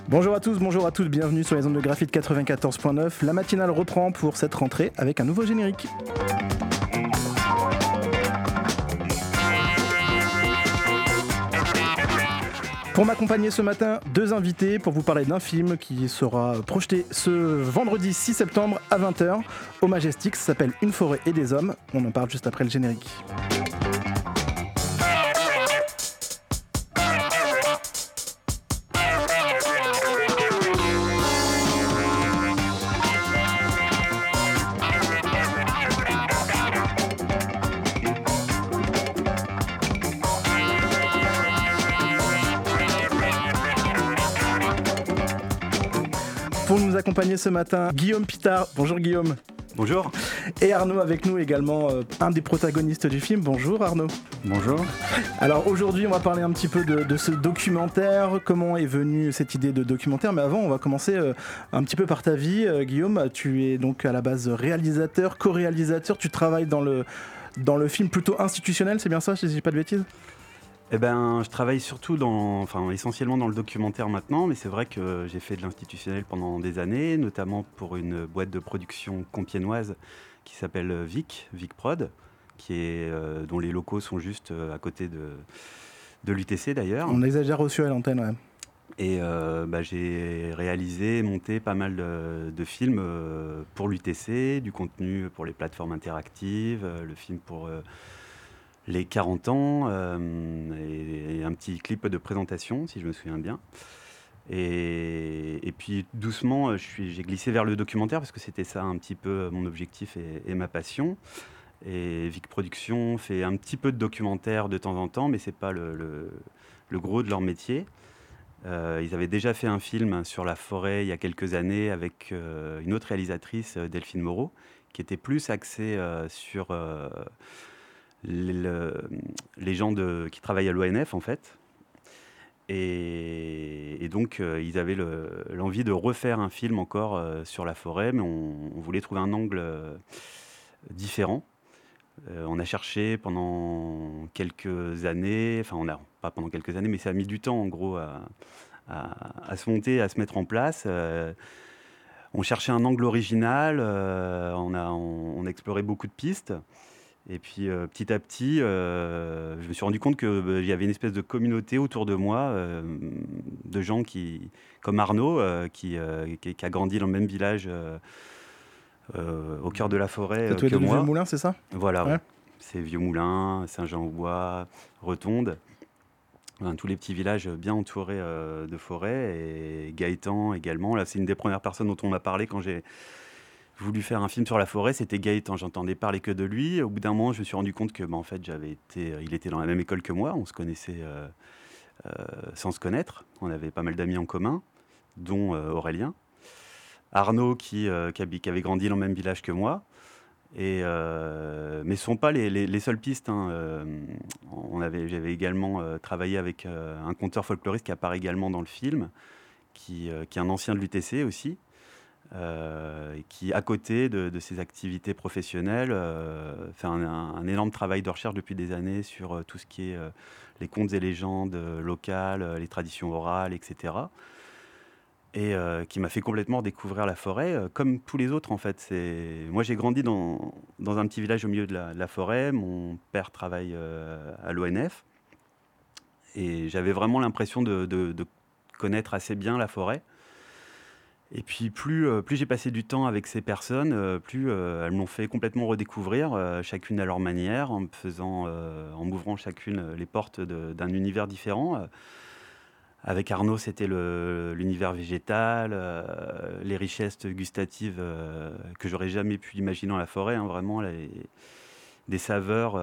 Bonjour à tous, bonjour à toutes, bienvenue sur les ondes de Graphite 94.9. La matinale reprend pour cette rentrée avec un nouveau générique. Pour m'accompagner ce matin, deux invités pour vous parler d'un film qui sera projeté ce vendredi 6 septembre à 20h au Majestic. Ça s'appelle Une forêt et des hommes. On en parle juste après le générique. Pour nous accompagner ce matin, Guillaume Pitard. Bonjour Guillaume. Bonjour. Et Arnaud avec nous également, un des protagonistes du film. Bonjour Arnaud. Bonjour. Alors aujourd'hui on va parler un petit peu de ce documentaire, comment est venue cette idée de documentaire, mais avant on va commencer un petit peu par ta vie. Guillaume, tu es donc à la base réalisateur, co-réalisateur, tu travailles dans le film plutôt institutionnel, c'est bien ça, si je dis pas de bêtises ? Je travaille surtout essentiellement dans le documentaire maintenant, mais c'est vrai que j'ai fait de l'institutionnel pendant des années, notamment pour une boîte de production compiègnoise qui s'appelle Vic Prod, dont les locaux sont juste à côté de l'UTC d'ailleurs. On les a déjà reçus à l'antenne, ouais. Et j'ai réalisé, monté pas mal de films pour l'UTC, du contenu pour les plateformes interactives, le film pour les 40 ans et un petit clip de présentation, si je me souviens bien. Et puis doucement, j'ai glissé vers le documentaire parce que c'était ça un petit peu mon objectif et ma passion. Et Vic Productions fait un petit peu de documentaire de temps en temps, mais c'est pas le gros de leur métier. Ils avaient déjà fait un film sur la forêt il y a quelques années avec une autre réalisatrice, Delphine Moreau, qui était plus axée sur les gens qui travaillent à l'ONF en fait. Et donc ils avaient l'envie de refaire un film encore sur la forêt, mais on voulait trouver un angle différent. On a cherché pendant quelques années, pas pendant quelques années, mais ça a mis du temps en gros à se monter, à se mettre en place. On cherchait un angle original, on a exploré beaucoup de pistes. Et puis petit à petit, je me suis rendu compte qu'il y avait une espèce de communauté autour de moi, de gens comme Arnaud, qui a grandi dans le même village au cœur de la forêt que moi. Vieux-Moulins, c'est ça ? Voilà, ouais. C'est Vieux-Moulins, Saint-Jean-au-Bois, Rotonde, tous les petits villages bien entourés de forêt, et Gaëtan également. Là, c'est une des premières personnes dont on m'a parlé quand j'ai voulu faire un film sur la forêt, c'était Gaëtan. J'entendais parler que de lui. Au bout d'un moment, je me suis rendu compte que, en fait, il était dans la même école que moi. On se connaissait sans se connaître. On avait pas mal d'amis en commun, dont Aurélien. Arnaud, qui avait grandi dans le même village que moi. Mais ce ne sont pas les seules pistes. J'avais également travaillé avec un conteur folkloriste qui apparaît également dans le film, qui est un ancien de l'UTC aussi. Qui, à côté de ses activités professionnelles, fait un énorme travail de recherche depuis des années sur tout ce qui est les contes et légendes locales, les traditions orales, etc. Et qui m'a fait complètement découvrir la forêt, comme tous les autres en fait. Moi j'ai grandi dans un petit village au milieu de la forêt, mon père travaille à l'ONF, et j'avais vraiment l'impression de connaître assez bien la forêt. Et puis plus j'ai passé du temps avec ces personnes, plus elles m'ont fait complètement redécouvrir, chacune à leur manière, en m'ouvrant chacune les portes d'un univers différent. Avec Arnaud, c'était l'univers végétal, les richesses gustatives que j'aurais jamais pu imaginer dans la forêt, vraiment des saveurs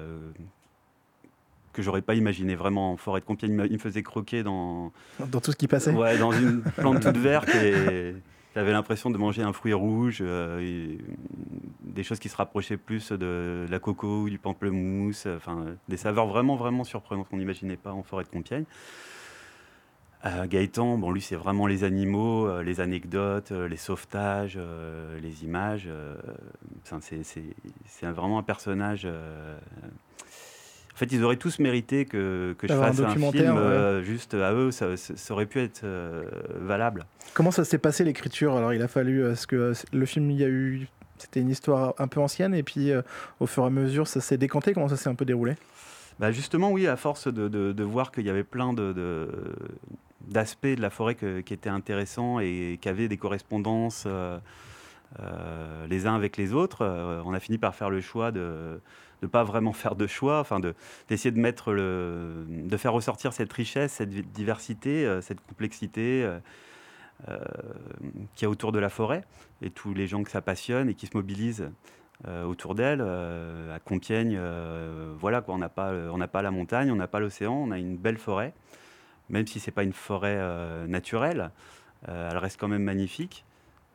que j'aurais pas imaginé vraiment en forêt de Compiègne. Il me faisait croquer dans tout ce qui passait. Ouais, dans une plante toute verte, et j'avais l'impression de manger un fruit rouge, des choses qui se rapprochaient plus de la coco ou du pamplemousse, des saveurs vraiment vraiment surprenantes qu'on n'imaginait pas en forêt de Compiègne. Gaëtan, lui c'est vraiment les animaux, les anecdotes, les sauvetages, les images. C'est vraiment un personnage En fait, ils auraient tous mérité que je D'avoir un fasse un documentaire, film juste à eux, ça aurait pu être valable. Comment ça s'est passé l'écriture? Alors il a fallu, parce que le film, c'était une histoire un peu ancienne, et puis au fur et à mesure ça s'est décanté. Comment ça s'est un peu déroulé? Bah justement, oui, à force de voir qu'il y avait plein d'aspects de la forêt qui étaient intéressants et qui avaient des correspondances les uns avec les autres, on a fini par faire le choix de ne pas vraiment faire de choix, enfin d'essayer de faire ressortir cette richesse, cette diversité, cette complexité qu'il y a autour de la forêt et tous les gens que ça passionne et qui se mobilisent autour d'elle. À Compiègne, voilà, quoi, on n'a pas la montagne, on n'a pas l'océan, on a une belle forêt, même si c'est pas une forêt naturelle, elle reste quand même magnifique.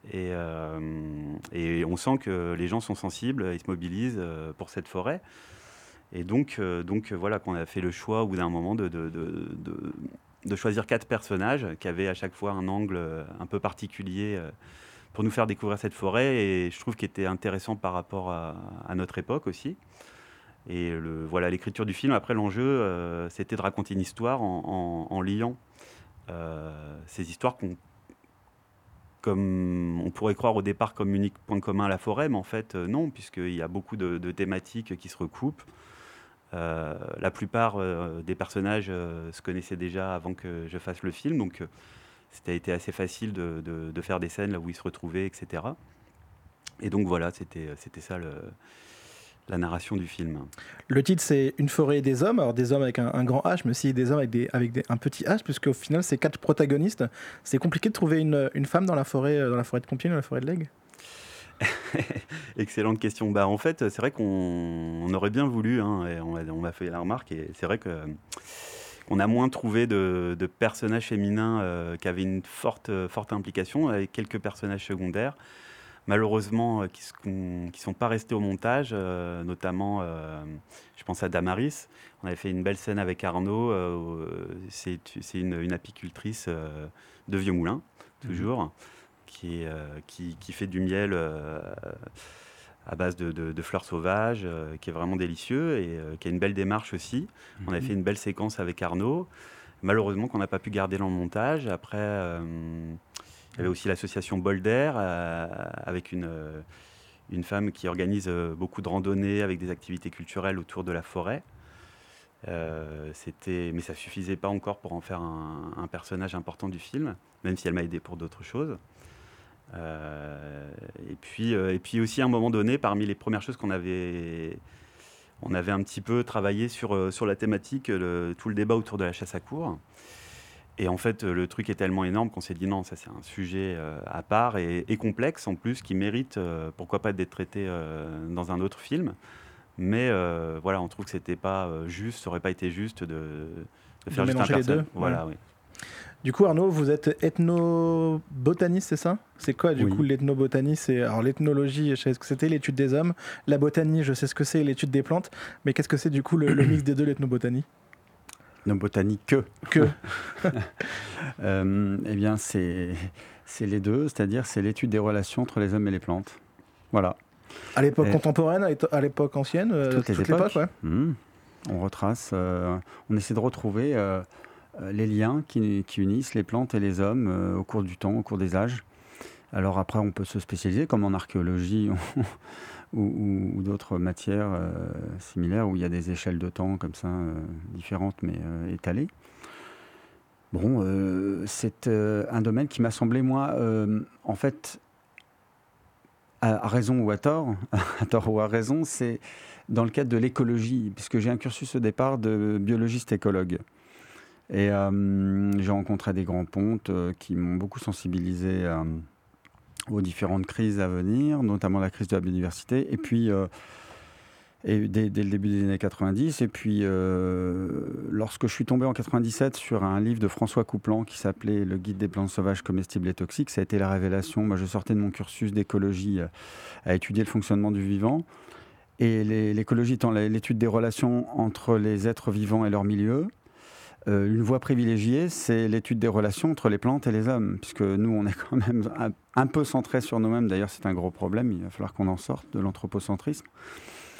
Et on sent que les gens sont sensibles, ils se mobilisent pour cette forêt. Et donc voilà, qu'on a fait le choix au bout d'un moment de choisir 4 personnages qui avaient à chaque fois un angle un peu particulier pour nous faire découvrir cette forêt. Et je trouve qu'il était intéressant par rapport à notre époque aussi. Et voilà, l'écriture du film, après l'enjeu, c'était de raconter une histoire en liant ces histoires comme on pourrait croire au départ comme unique point commun à la forêt, mais en fait non, puisqu'il y a beaucoup de thématiques qui se recoupent. La plupart des personnages se connaissaient déjà avant que je fasse le film, donc c'était été assez facile de faire des scènes là où ils se retrouvaient, etc. Et donc voilà, c'était ça la narration du film. Le titre, c'est Une forêt et des hommes. Alors des hommes avec un grand H, mais aussi des hommes avec un petit H, puisqu'au final, c'est 4 protagonistes. C'est compliqué de trouver une femme dans la forêt de Compiègne, dans la forêt de l'Aigle? Excellente question. Bah, en fait, c'est vrai qu'on aurait bien voulu, hein, et on m'a fait la remarque, et c'est vrai qu'on a moins trouvé de personnages féminins qui avaient une forte implication, avec quelques personnages secondaires, malheureusement, qui sont pas restés au montage, notamment, je pense à Damaris. On avait fait une belle scène avec Arnaud, c'est une apicultrice de Vieux-Moulins, toujours, qui fait du miel à base de fleurs sauvages, qui est vraiment délicieux et qui a une belle démarche aussi. On avait fait une belle séquence avec Arnaud, malheureusement qu'on n'a pas pu garder dans le montage. Après, il y avait aussi l'association Bolder, avec une femme qui organise beaucoup de randonnées avec des activités culturelles autour de la forêt. Mais ça suffisait pas encore pour en faire un personnage important du film, même si elle m'a aidé pour d'autres choses. Et puis aussi à un moment donné, parmi les premières choses on avait un petit peu travaillé sur la thématique, tout le débat autour de la chasse à courre. Et en fait, le truc est tellement énorme qu'on s'est dit non, ça c'est un sujet à part et complexe en plus, qui mérite, pourquoi pas, d'être traité dans un autre film. Mais voilà, on trouve que c'était pas juste, ça aurait pas été juste de faire juste un mélanger les deux. Voilà, Ouais. oui. Du coup, Arnaud, vous êtes ethnobotaniste, c'est ça? C'est quoi, du coup, l'ethnobotanie? Alors, l'ethnologie, je sais ce que c'était, l'étude des hommes. La botanie, je sais ce que c'est, l'étude des plantes. Mais qu'est-ce que c'est, du coup, le mix des deux, l'ethnobotanie? Botanie eh bien, c'est les deux, c'est-à-dire c'est l'étude des relations entre les hommes et les plantes. Voilà. À l'époque contemporaine, à l'époque ancienne, toutes les époques, ouais. On retrace, on essaie de retrouver les liens qui unissent les plantes et les hommes au cours du temps, au cours des âges. Alors après, on peut se spécialiser, comme en archéologie ou d'autres matières similaires, où il y a des échelles de temps comme ça, différentes mais étalées. Bon, c'est un domaine qui m'a semblé, moi, en fait, à raison ou à tort, à tort ou à raison, c'est dans le cadre de l'écologie, puisque j'ai un cursus au départ de biologiste écologue. Et j'ai rencontré des grands pontes qui m'ont beaucoup sensibilisé aux différentes crises à venir, notamment la crise de la biodiversité, et puis dès le début des années 90. Et puis, lorsque je suis tombé en 97 sur un livre de François Couplan qui s'appelait « Le guide des plantes sauvages comestibles et toxiques », ça a été la révélation. Moi, je sortais de mon cursus d'écologie à étudier le fonctionnement du vivant. Et l'écologie étant l'étude des relations entre les êtres vivants et leur milieu. Une voie privilégiée, c'est l'étude des relations entre les plantes et les hommes, puisque nous, on est quand même un peu centrés sur nous-mêmes. D'ailleurs, c'est un gros problème, il va falloir qu'on en sorte de l'anthropocentrisme.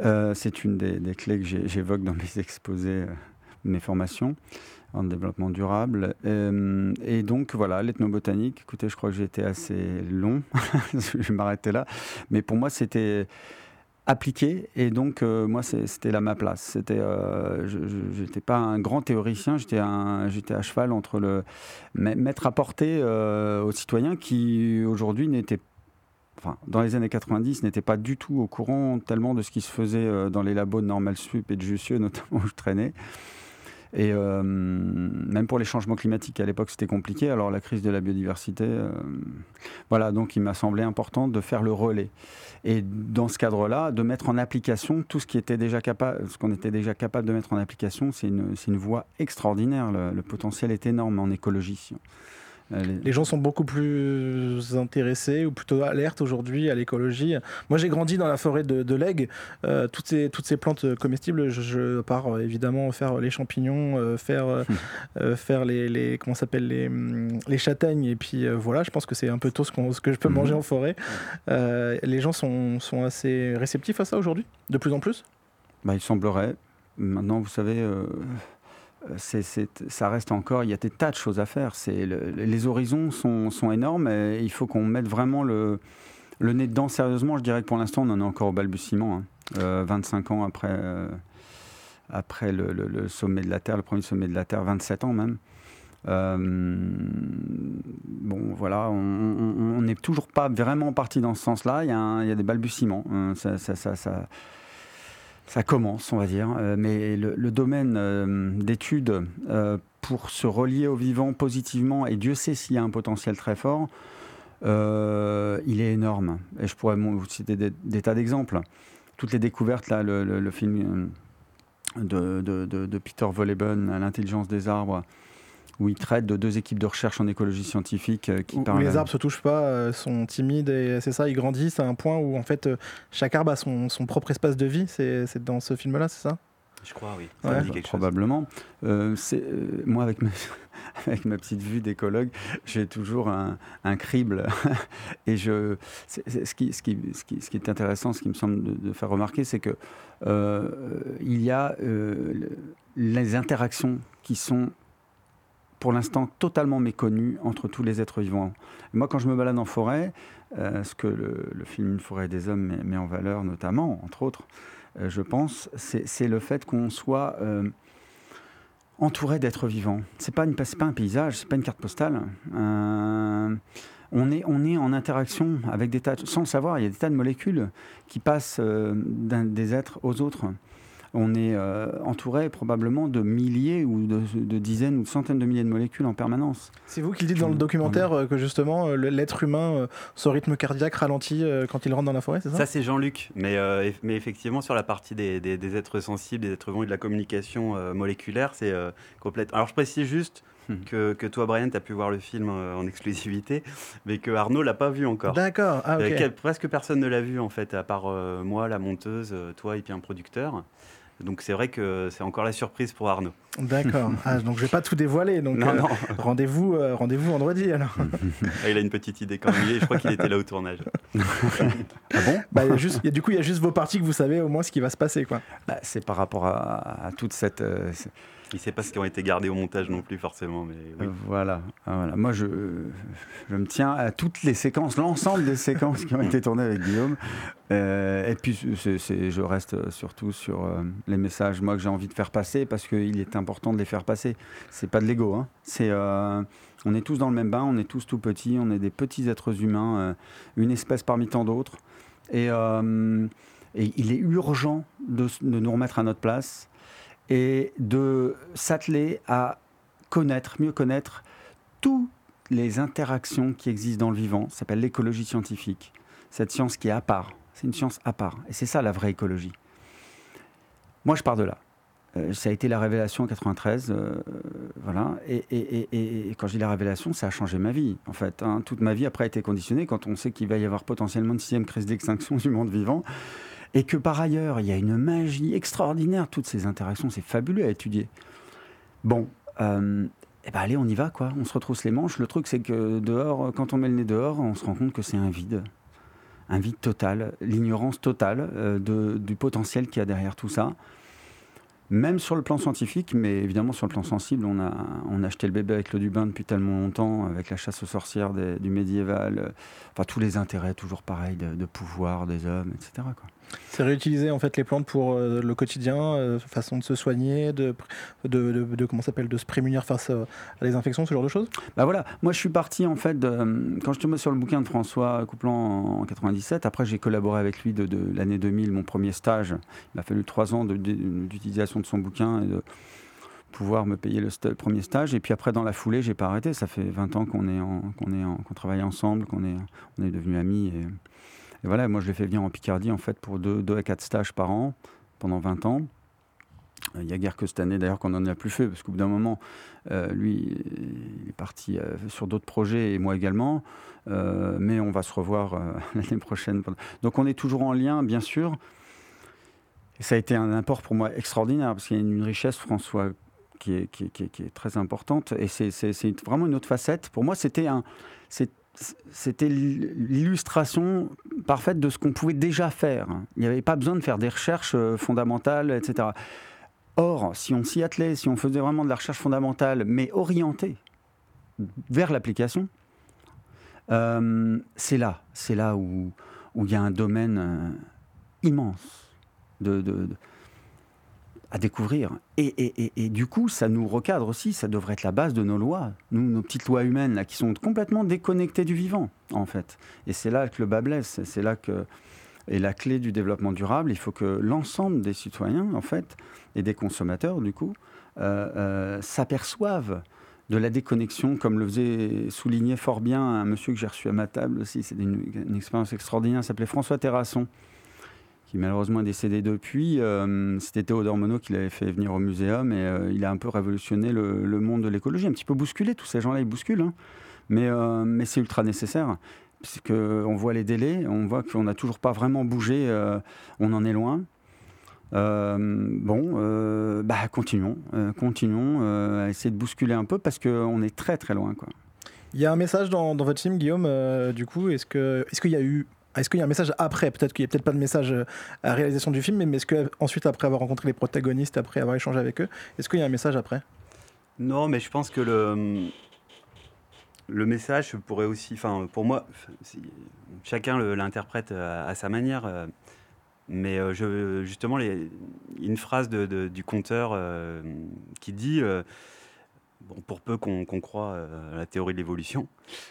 C'est une des clés que j'évoque dans mes exposés, mes formations en développement durable. Et donc, voilà, l'ethnobotanique. Écoutez, je crois que j'ai été assez long. Je vais m'arrêter là. Mais pour moi, c'était appliqué. Et donc, moi, c'était là ma place. Je n'étais pas un grand théoricien. J'étais à cheval entre mettre à portée aux citoyens qui, aujourd'hui, dans les années 90, n'étaient pas du tout au courant tellement de ce qui se faisait dans les labos de Normal Sup et de Jussieu, notamment où je traînais. Et même pour les changements climatiques, à l'époque, c'était compliqué. Alors, la crise de la biodiversité, voilà, donc il m'a semblé important de faire le relais. Et dans ce cadre-là, de mettre en application tout ce qu'on était déjà capable de mettre en application, c'est une voie extraordinaire. Le potentiel est énorme en écologie. Les gens sont beaucoup plus intéressés ou plutôt alertes aujourd'hui à l'écologie. Moi, j'ai grandi dans la forêt de l'Aigle. Toutes ces plantes comestibles, je pars évidemment faire les champignons, faire comment s'appelle, les châtaignes. Et puis voilà, je pense que c'est un peu tôt ce que je peux manger en forêt. Les gens sont assez réceptifs à ça aujourd'hui, de plus en plus. Il semblerait. Maintenant, vous savez... ça reste encore, il y a des tas de choses à faire. Les horizons sont énormes et il faut qu'on mette vraiment le nez dedans sérieusement. Je dirais que pour l'instant, on en est encore au balbutiement. 25 ans après le sommet de la Terre, le premier sommet de la Terre, 27 ans même. Bon, voilà, on n'est toujours pas vraiment parti dans ce sens-là. Il y a des balbutiements. Ça commence, on va dire, mais le domaine d'études pour se relier au vivant positivement, et Dieu sait s'il y a un potentiel très fort, il est énorme. Et je pourrais vous citer des tas d'exemples. Toutes les découvertes, là, le film de Peter Wohlleben, L'intelligence des arbres, où il traite de 2 équipes de recherche en écologie scientifique où les arbres se touchent pas, sont timides, et c'est ça, ils grandissent à un point où en fait chaque arbre a son propre espace de vie. C'est dans ce film-là, c'est ça ? Je crois, oui. Ça me dit quelque probablement. Moi, avec ma petite vue d'écologue, j'ai toujours un crible. Et ce qui est intéressant, ce qui me semble de faire remarquer, c'est que il y a les interactions qui sont pour l'instant totalement méconnu entre tous les êtres vivants. Moi, quand je me balade en forêt, ce que le film Une forêt des hommes met en valeur notamment, entre autres, je pense, c'est le fait qu'on soit entouré d'êtres vivants. C'est pas un paysage, c'est pas une carte postale. On est en interaction avec des tas, sans le savoir, il y a des tas de molécules qui passent des êtres aux autres. On est entouré probablement de milliers ou de dizaines ou de centaines de milliers de molécules en permanence. C'est vous qui le dites dans le documentaire que justement l'être humain, son rythme cardiaque ralentit quand il rentre dans la forêt, c'est ça ? Ça, c'est Jean-Luc. Mais effectivement, sur la partie des êtres sensibles, des êtres vivants et de la communication moléculaire, c'est complète. Alors, je précise juste que toi, Brian, tu as pu voir le film en exclusivité, mais que Arnaud l'a pas vu encore. D'accord. Ah, okay. Presque personne ne l'a vu, en fait, à part moi, la monteuse, toi et puis un producteur. Donc c'est vrai que c'est encore la surprise pour Arnaud. D'accord. Donc je vais pas tout dévoiler. Donc non. Rendez-vous vendredi alors. Il a une petite idée quand même. Je crois qu'il était là au tournage. Ah bon ? Du coup, il y a juste vos parties que vous savez au moins ce qui va se passer, quoi. C'est par rapport à toute cette... Il ne sait pas ce qui ont été gardés au montage non plus forcément. Mais oui. Voilà. Moi, je me tiens à toutes les séquences, l'ensemble des séquences qui ont été tournées avec Guillaume. Et puis, je reste surtout sur les messages que j'ai envie de faire passer, parce qu'il est important de les faire passer. C'est pas de l'ego. Hein. On est tous dans le même bain, on est tous tout petits, on est des petits êtres humains, une espèce parmi tant d'autres. Et il est urgent de nous remettre à notre place et de s'atteler à mieux connaître toutes les interactions qui existent dans le vivant. Ça s'appelle l'écologie scientifique. Cette science qui est à part. C'est une science à part. Et c'est ça la vraie écologie. Moi, je pars de là. Ça a été la révélation en 93. Voilà. Et quand je dis la révélation, ça a changé ma vie. En fait, toute ma vie après a été conditionnée quand on sait qu'il va y avoir potentiellement une 6e crise d'extinction du monde vivant. Et que par ailleurs, il y a une magie extraordinaire. Toutes ces interactions, c'est fabuleux à étudier. Bon, allez, on y va, quoi. On se retrousse les manches. Le truc, c'est que dehors, quand on met le nez dehors, on se rend compte que c'est un vide un vide total, l'ignorance totale du potentiel qu'il y a derrière tout ça. Même sur le plan scientifique, mais évidemment sur le plan sensible, on a jeté le bébé avec l'eau du bain depuis tellement longtemps, avec la chasse aux sorcières du médiéval, enfin tous les intérêts toujours pareils de pouvoir des hommes, etc., quoi. C'est réutiliser en fait les plantes pour le quotidien, façon de se soigner, de comment ça s'appelle, de se prémunir face à les infections, ce genre de choses. Bah voilà, moi je suis parti en fait quand je tombais sur le bouquin de François Coupland en 97. Après j'ai collaboré avec lui de l'année 2000, mon premier stage. Il m'a fallu 3 ans d'utilisation de son bouquin et de pouvoir me payer le premier stage. Et puis après dans la foulée, j'ai pas arrêté. Ça fait 20 ans qu'on travaille ensemble, qu'on est devenus amis. Et voilà, moi je l'ai fait venir en Picardie en fait pour 2 à 4 stages par an pendant 20 ans. Il n'y a guère que cette année d'ailleurs qu'on n'en a plus fait, parce qu'au bout d'un moment, lui, il est parti sur d'autres projets et moi également. Mais on va se revoir l'année prochaine. Donc on est toujours en lien, bien sûr. Et ça a été un apport pour moi extraordinaire, parce qu'il y a une richesse, François, qui est très importante. Et c'est vraiment une autre facette. Pour moi, c'était l'illustration parfaite de ce qu'on pouvait déjà faire. Il n'y avait pas besoin de faire des recherches fondamentales, etc. Or, si on s'y attelait, si on faisait vraiment de la recherche fondamentale, mais orientée vers l'application, c'est là où il y a un domaine immense à découvrir. Et du coup, ça nous recadre aussi, ça devrait être la base de nos lois, nos petites lois humaines, là, qui sont complètement déconnectées du vivant, en fait. Et c'est là que le bas blesse, c'est là que est la clé du développement durable. Il faut que l'ensemble des citoyens, en fait, et des consommateurs, du coup, s'aperçoivent de la déconnexion, comme le faisait souligner fort bien un monsieur que j'ai reçu à ma table aussi. C'était une expérience extraordinaire, il s'appelait François Terrasson, qui malheureusement est décédé depuis. C'était Théodore Monod qui l'avait fait venir au muséum, et il a un peu révolutionné le monde de l'écologie, un petit peu bousculé. Tous ces gens-là, ils bousculent, hein. Mais c'est ultra nécessaire, puisqu'on voit les délais, on voit qu'on n'a toujours pas vraiment bougé, on en est loin. Continuons à essayer de bousculer un peu, parce qu'on est très très loin, quoi. Il y a un message dans votre film, Guillaume, du coup, est-ce qu'il y a un message après? Peut-être qu'il n'y a peut-être pas de message à la réalisation du film, mais est-ce qu'ensuite, après avoir rencontré les protagonistes, après avoir échangé avec eux, est-ce qu'il y a un message après? Non, mais je pense que le message pourrait aussi, enfin, pour moi, chacun l'interprète à sa manière. Mais justement, une phrase du conteur qui dit, pour peu qu'on croit à la théorie de l'évolution,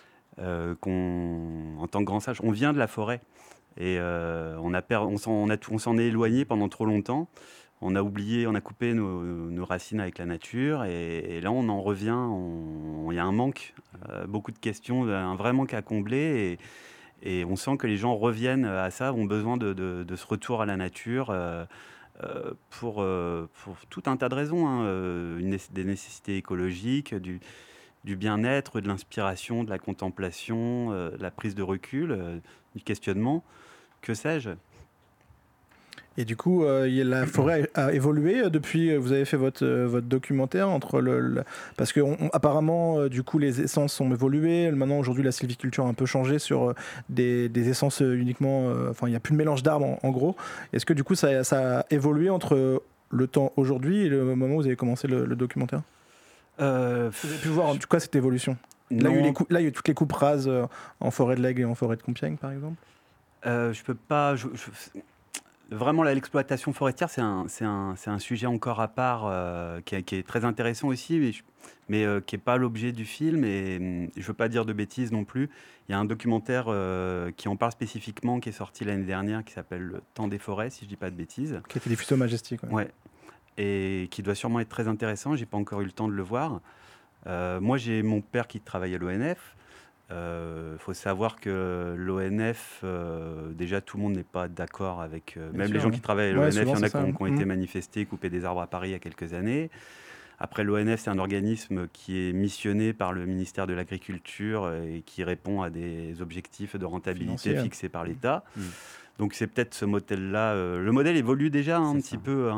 en tant que grand sage, on vient de la forêt et on s'en est éloigné pendant trop longtemps. On a oublié, on a coupé nos racines avec la nature, et là on en revient. Il y a un manque, beaucoup de questions, un vrai manque à combler, et on sent que les gens reviennent à ça, ont besoin de ce retour à la nature pour tout un tas de raisons, hein, des nécessités écologiques, du bien-être, de l'inspiration, de la contemplation, de la prise de recul, du questionnement, que sais-je. Et du coup, la forêt a évolué depuis que vous avez fait votre documentaire, parce que apparemment, du coup, les essences ont évolué. Maintenant, aujourd'hui, la sylviculture a un peu changé sur des essences uniquement. Enfin, il n'y a plus de mélange d'arbres, en gros. Est-ce que du coup, ça a évolué entre le temps aujourd'hui et le moment où vous avez commencé le documentaire? Vous avez pu voir en tout cas cette évolution. Là, il y a eu toutes les coupes rases en forêt de l'Aigle et en forêt de Compiègne, par exemple. Je peux pas. Vraiment, l'exploitation forestière, c'est un sujet encore à part qui est très intéressant aussi, mais qui n'est pas l'objet du film. Et je ne veux pas dire de bêtises non plus. Il y a un documentaire qui en parle spécifiquement, qui est sorti l'année dernière, qui s'appelle Le Temps des forêts, si je ne dis pas de bêtises. Qui a été diffusé au Majestic. Ouais. Et qui doit sûrement être très intéressant. Je n'ai pas encore eu le temps de le voir. Moi, j'ai mon père qui travaille à l'ONF. Faut savoir que l'ONF, déjà tout le monde n'est pas d'accord avec, même sûr, les gens qui travaillent à l'ONF, il y en a qui ont été manifestés, coupé des arbres à Paris il y a quelques années. Après, l'ONF, c'est un organisme qui est missionné par le ministère de l'Agriculture et qui répond à des objectifs de rentabilité fixés par l'État. Donc c'est peut-être ce modèle-là. Le modèle évolue déjà un C'est petit ça. peu.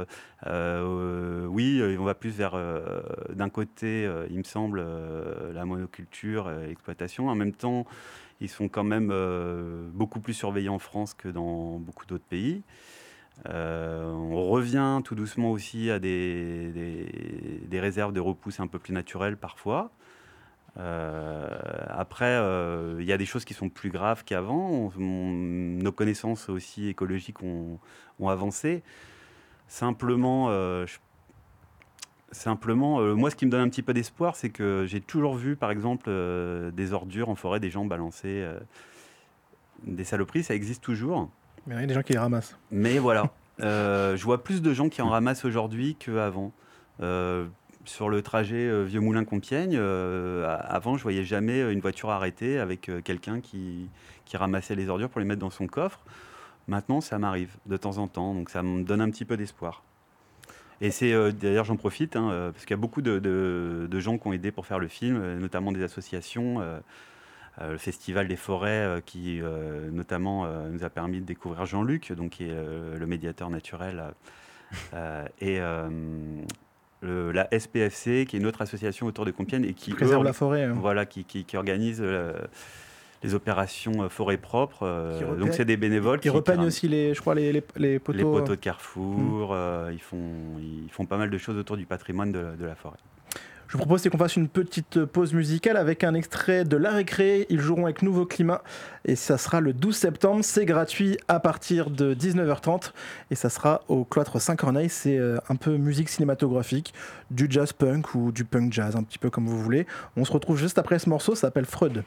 Oui, on va plus vers, d'un côté, il me semble, la monoculture, l'exploitation. En même temps, ils sont quand même beaucoup plus surveillés en France que dans beaucoup d'autres pays. On revient tout doucement aussi à des réserves de repousse un peu plus naturelles parfois. Après, il y a des choses qui sont plus graves qu'avant. Nos connaissances aussi écologiques ont avancé. Simplement, moi, ce qui me donne un petit peu d'espoir, c'est que j'ai toujours vu, par exemple, des ordures en forêt, des gens balancer des saloperies. Ça existe toujours. Mais il y a des gens qui les ramassent. Mais voilà, je vois plus de gens qui en ramassent aujourd'hui qu'avant. Sur le trajet Vieux-Moulins-Compiègne, avant, je voyais jamais une voiture arrêtée avec quelqu'un qui ramassait les ordures pour les mettre dans son coffre. Maintenant, ça m'arrive de temps en temps, donc ça me donne un petit peu d'espoir. Et c'est d'ailleurs, j'en profite, parce qu'il y a beaucoup de gens qui ont aidé pour faire le film, notamment des associations. Le Festival des forêts qui notamment nous a permis de découvrir Jean-Luc, donc, qui est le médiateur naturel, et la SPFC, qui est une autre association autour de Compiègne et qui Préserve la forêt. Hein. voilà, qui organise les opérations forêt propre. Qui Donc c'est des bénévoles Qui repeignent aussi les poteaux. les poteaux de carrefour. Ils font pas mal de choses autour du patrimoine de la forêt. Je vous propose qu'on fasse une petite pause musicale avec un extrait de La Récré. Ils joueront avec Nouveau Climat et ça sera le 12 septembre. C'est gratuit à partir de 19h30 et ça sera au Cloître Saint-Corneille. C'est un peu musique cinématographique, du jazz punk ou du punk jazz, un petit peu comme vous voulez. On se retrouve juste après ce morceau, ça s'appelle Freud.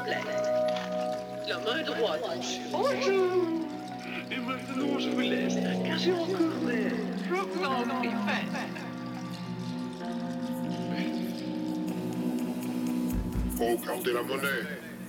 complète. La main droite, monsieur. Bonjour. Et maintenant, je vous laisse, car j'ai encore l'air. Je vous en prie, faites. Faut garder la monnaie.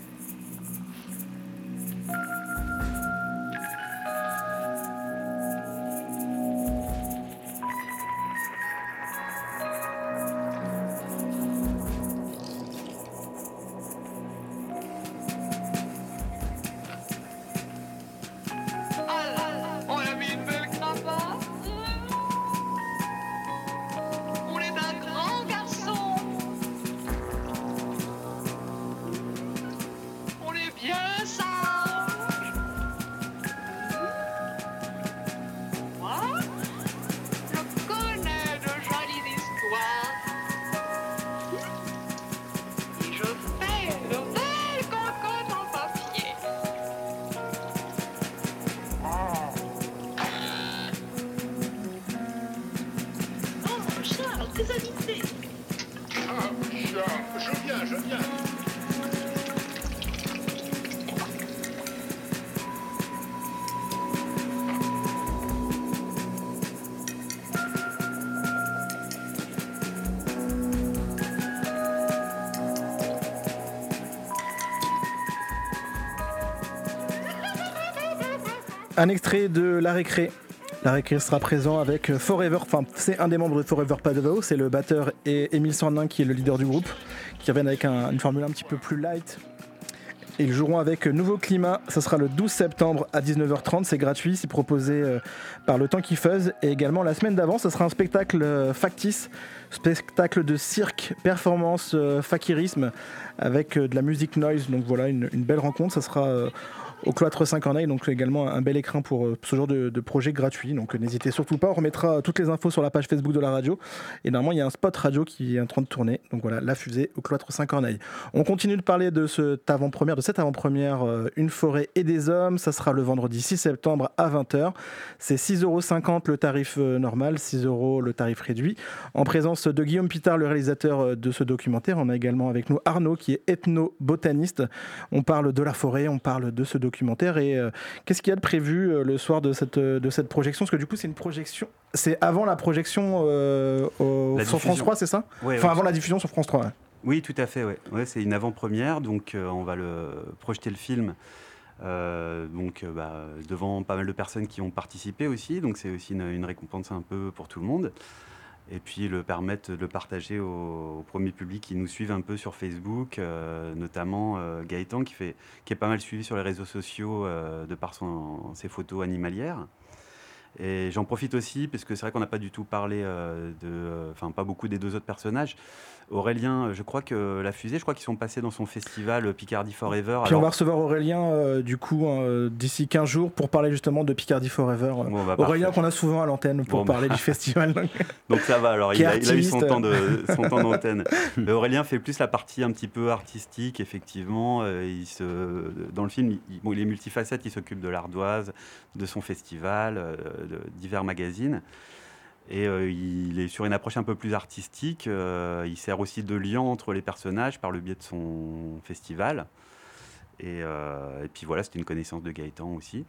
On a mis une belle cravate. On est un grand garçon. On est bien sage. Moi, je connais de jolies histoires. Et je fais de belles cocottes en papier. Oh, Charles, tes invités. Ah, Charles, je viens, je viens. Un extrait de La Récré. La Récré sera présent avec Forever, enfin c'est un des membres de Forever Pavao, c'est le batteur et Émile Sornin qui est le leader du groupe, qui reviennent avec une formule un petit peu plus light. Et ils joueront avec Nouveau Climat, ça sera le 12 septembre à 19h30, c'est gratuit, c'est proposé par Le Temps qui Fuzz. Et également la semaine d'avant, ça sera un spectacle factice, spectacle de cirque, performance, fakirisme, avec de la musique noise, donc voilà, une belle rencontre, ça sera au Cloître Saint-Corneille, donc également un bel écrin pour ce genre de projet gratuit, donc n'hésitez surtout pas, on remettra toutes les infos sur la page Facebook de la radio, et normalement il y a un spot radio qui est en train de tourner, donc voilà, la fusée au Cloître Saint-Corneille. On continue de parler de cette avant-première Une forêt et des hommes, ça sera le vendredi 6 septembre à 20h, c'est 6,50€ le tarif normal, 6€ le tarif réduit, en présence de Guillaume Pitard, le réalisateur de ce documentaire. On a également avec nous Arnaud qui est ethno-botaniste, on parle de la forêt, on parle de ce documentaire, et qu'est-ce qu'il y a de prévu le soir de cette projection, parce que du coup c'est une projection, c'est avant la projection sur France 3, c'est ça? Ouais, Enfin ouais. avant la diffusion sur France 3, ouais. Oui, tout à fait. Ouais. Ouais, c'est une avant-première, donc on va projeter le film devant pas mal de personnes qui ont participé aussi, donc c'est aussi une récompense un peu pour tout le monde. Et puis permettre de le partager au premier public qui nous suivent un peu sur Facebook, notamment Gaëtan qui est pas mal suivi sur les réseaux sociaux de par ses photos animalières. Et j'en profite aussi, parce que c'est vrai qu'on n'a pas du tout parlé pas beaucoup des deux autres personnages. Aurélien, je crois que La Fusée, je crois qu'ils sont passés dans son festival Picardie Forever. Puis on va recevoir Aurélien d'ici 15 jours pour parler justement de Picardie Forever. Bon, bah, Aurélien parfait. qu'on a souvent à l'antenne pour parler du festival. Donc ça va, alors Qui il est a eu son artiste. temps d'antenne. Mais Aurélien fait plus la partie un petit peu artistique, effectivement. Dans le film, il est multifacette, il s'occupe de l'ardoise, de son festival, de divers magazines. Et il est sur une approche un peu plus artistique. Il sert aussi de lien entre les personnages par le biais de son festival. Et puis voilà, c'était une connaissance de Gaëtan aussi.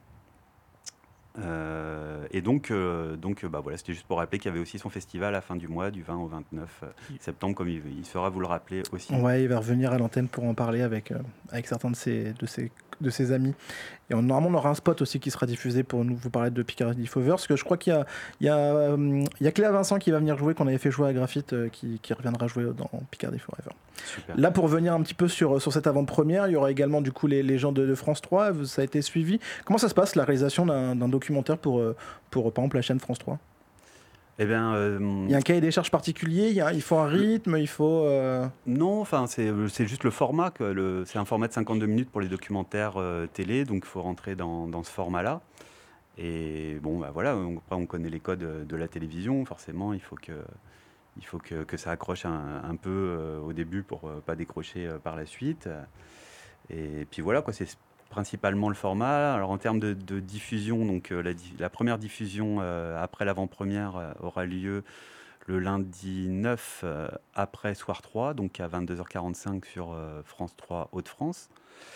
Voilà, c'était juste pour rappeler qu'il y avait aussi son festival à la fin du mois, du 20 au 29 septembre, comme il saura vous le rappeler aussi. Ouais, il va revenir à l'antenne pour en parler avec certains de ses amis. Et normalement, on aura un spot aussi qui sera diffusé pour vous parler de Picardie Forever, parce que je crois qu'il y a Cléa Vincent qui va venir jouer, qu'on avait fait jouer à Graphite, qui reviendra jouer dans Picardie Forever. Super. Là, pour revenir un petit peu sur cette avant-première, il y aura également du coup les gens de France 3, ça a été suivi. Comment ça se passe, la réalisation d'un documentaire pour par exemple la chaîne France 3? Eh bien, il y a un cahier des charges particulier, il faut un rythme, il faut... Non, enfin, c'est juste le format. C'est un format de 52 minutes pour les documentaires télé, donc il faut rentrer dans ce format-là. Et bon, bah, voilà, après on connaît les codes de la télévision, forcément, il faut que ça accroche un peu au début pour pas décrocher par la suite. Et puis voilà, quoi, c'est principalement le format. Alors en termes de diffusion, donc la première diffusion après l'avant-première aura lieu le lundi 9 après Soir 3, donc à 22h45 sur France 3 Hauts-de-France.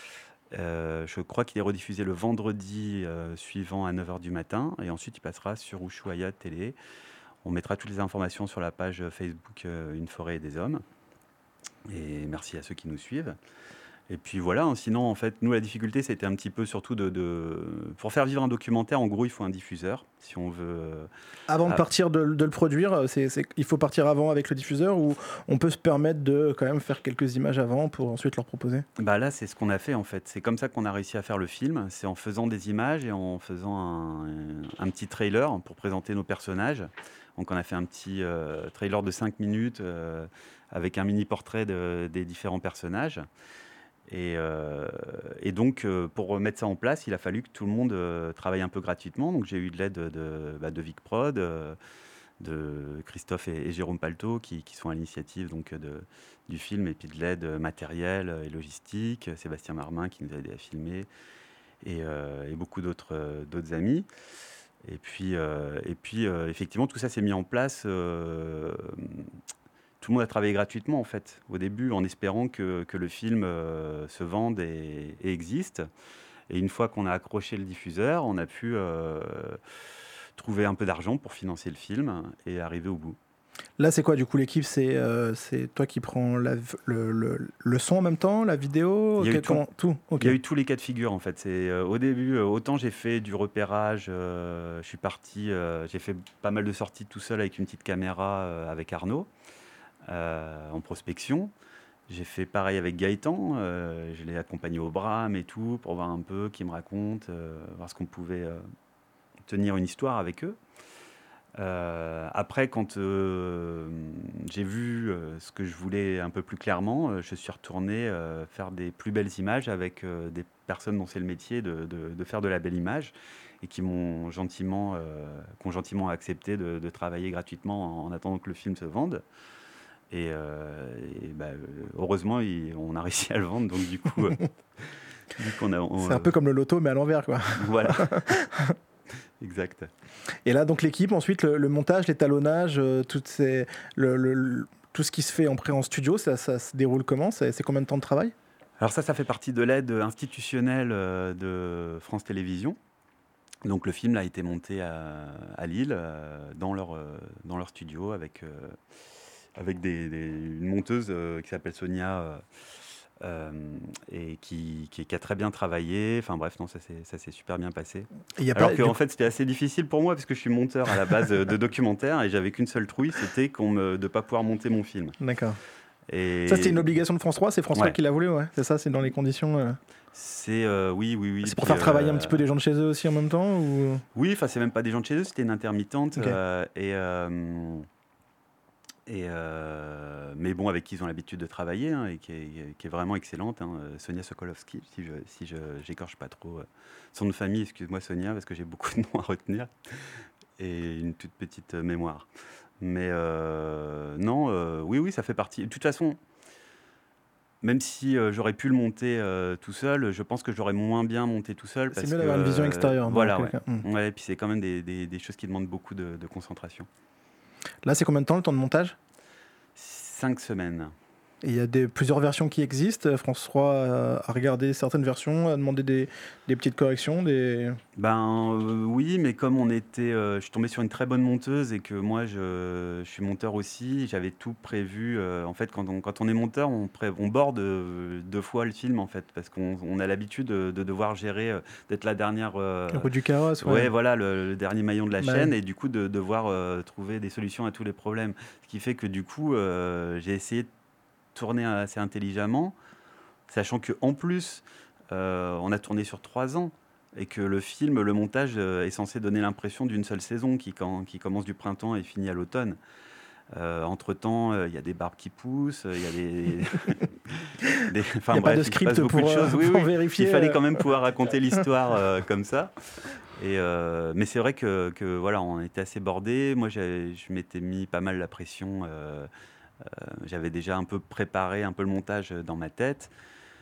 Je crois qu'il est rediffusé le vendredi suivant à 9h du matin et ensuite il passera sur Ushuaïa Télé. On mettra toutes les informations sur la page Facebook Une forêt et des hommes. Et merci à ceux qui nous suivent. Et puis voilà, hein, sinon en fait, nous la difficulté c'était un petit peu surtout pour faire vivre un documentaire, en gros il faut un diffuseur si on veut. Avant de partir de le produire, il faut partir avant avec le diffuseur ou on peut se permettre de quand même faire quelques images avant pour ensuite leur proposer? Bah là c'est ce qu'on a fait en fait, c'est comme ça qu'on a réussi à faire le film, c'est en faisant des images et en faisant un petit trailer pour présenter nos personnages. Donc on a fait un petit trailer de 5 minutes avec un mini portrait des différents personnages. Et donc, pour remettre ça en place, il a fallu que tout le monde travaille un peu gratuitement. Donc, j'ai eu de l'aide de Vic Prod, de Christophe et Jérôme Palto, qui sont à l'initiative donc, du film, et puis de l'aide matérielle et logistique, Sébastien Marmin qui nous a aidé à filmer, et beaucoup d'autres amis. Et puis, effectivement, tout ça s'est mis en place. Tout le monde a travaillé gratuitement en fait, au début, en espérant que le film se vende et existe. Et une fois qu'on a accroché le diffuseur, on a pu trouver un peu d'argent pour financer le film et arriver au bout. Là, c'est quoi du coup l'équipe? C'est toi qui prends le son en même temps, la vidéo? Il y a eu tout. Il y a eu tous les cas de figure en fait. Au début, autant j'ai fait du repérage, je suis parti, j'ai fait pas mal de sorties tout seul avec une petite caméra avec Arnaud. En prospection. J'ai fait pareil avec Gaëtan, je l'ai accompagné au Bram et tout, pour voir un peu qui me raconte, voir ce qu'on pouvait tenir une histoire avec eux. Après, quand j'ai vu ce que je voulais un peu plus clairement, je suis retourné faire des plus belles images avec des personnes dont c'est le métier de faire de la belle image et qui m'ont gentiment accepté de travailler gratuitement en attendant que le film se vende. Et heureusement, on a réussi à le vendre, donc du coup, c'est un peu comme le loto, mais à l'envers, quoi. Voilà, exact. Et là, donc l'équipe, ensuite, le montage, l'étalonnage, tout ce qui se fait en studio, ça se déroule comment? C'est combien de temps de travail? Alors ça fait partie de l'aide institutionnelle de France Télévisions. Donc le film a été monté à Lille, dans leur studio, avec une monteuse qui s'appelle Sonia et qui a très bien travaillé. Enfin bref, non, ça s'est super bien passé. Alors qu'en fait, c'était assez difficile pour moi parce que je suis monteur à la base de documentaire et j'avais qu'une seule trouille, c'était de ne pas pouvoir monter mon film. D'accord. Et ça, c'était une obligation de France 3, c'est France 3 qui l'a voulu, ouais. C'est ça, c'est dans les conditions. Oui. C'est pour faire travailler un petit peu des gens de chez eux aussi en même temps ou... Oui, enfin, c'est même pas des gens de chez eux, c'était une intermittente. Okay. Mais bon, avec qui ils ont l'habitude de travailler et qui est vraiment excellente, hein, Sonia Sokolowski, si j'écorche pas trop son nom de famille, excuse-moi Sonia, parce que j'ai beaucoup de noms à retenir et une toute petite mémoire. Mais oui, ça fait partie. De toute façon, même si j'aurais pu le monter tout seul, je pense que j'aurais moins bien monté tout seul. C'est mieux d'avoir une vision extérieure. Voilà, ouais. Et puis c'est quand même des choses qui demandent beaucoup de concentration. Là, c'est combien de temps le temps de montage? 5 semaines. Et il y a plusieurs versions qui existent. France 3 a regardé certaines versions, a demandé des petites corrections. Oui, mais comme je suis tombé sur une très bonne monteuse et que moi je suis monteur aussi, j'avais tout prévu. En fait, quand on est monteur, on borde 2 fois le film en fait, parce qu'on a l'habitude de devoir gérer, d'être la dernière. Le roue du carrosse. Ouais, voilà, le dernier maillon de la chaîne, et du coup de devoir trouver des solutions à tous les problèmes. Ce qui fait que du coup, j'ai essayé de tourner assez intelligemment, sachant qu'en plus, on a tourné sur 3 ans et que le film, le montage est censé donner l'impression d'une seule saison qui commence du printemps et finit à l'automne. Entre-temps, il y a des barbes qui poussent, il y a des... Enfin, il n'y a pas de script pour vérifier. Il fallait quand même pouvoir raconter l'histoire comme ça. Mais c'est vrai que voilà, on était assez bordés. Moi, je m'étais mis pas mal la pression. J'avais déjà un peu préparé un peu le montage dans ma tête.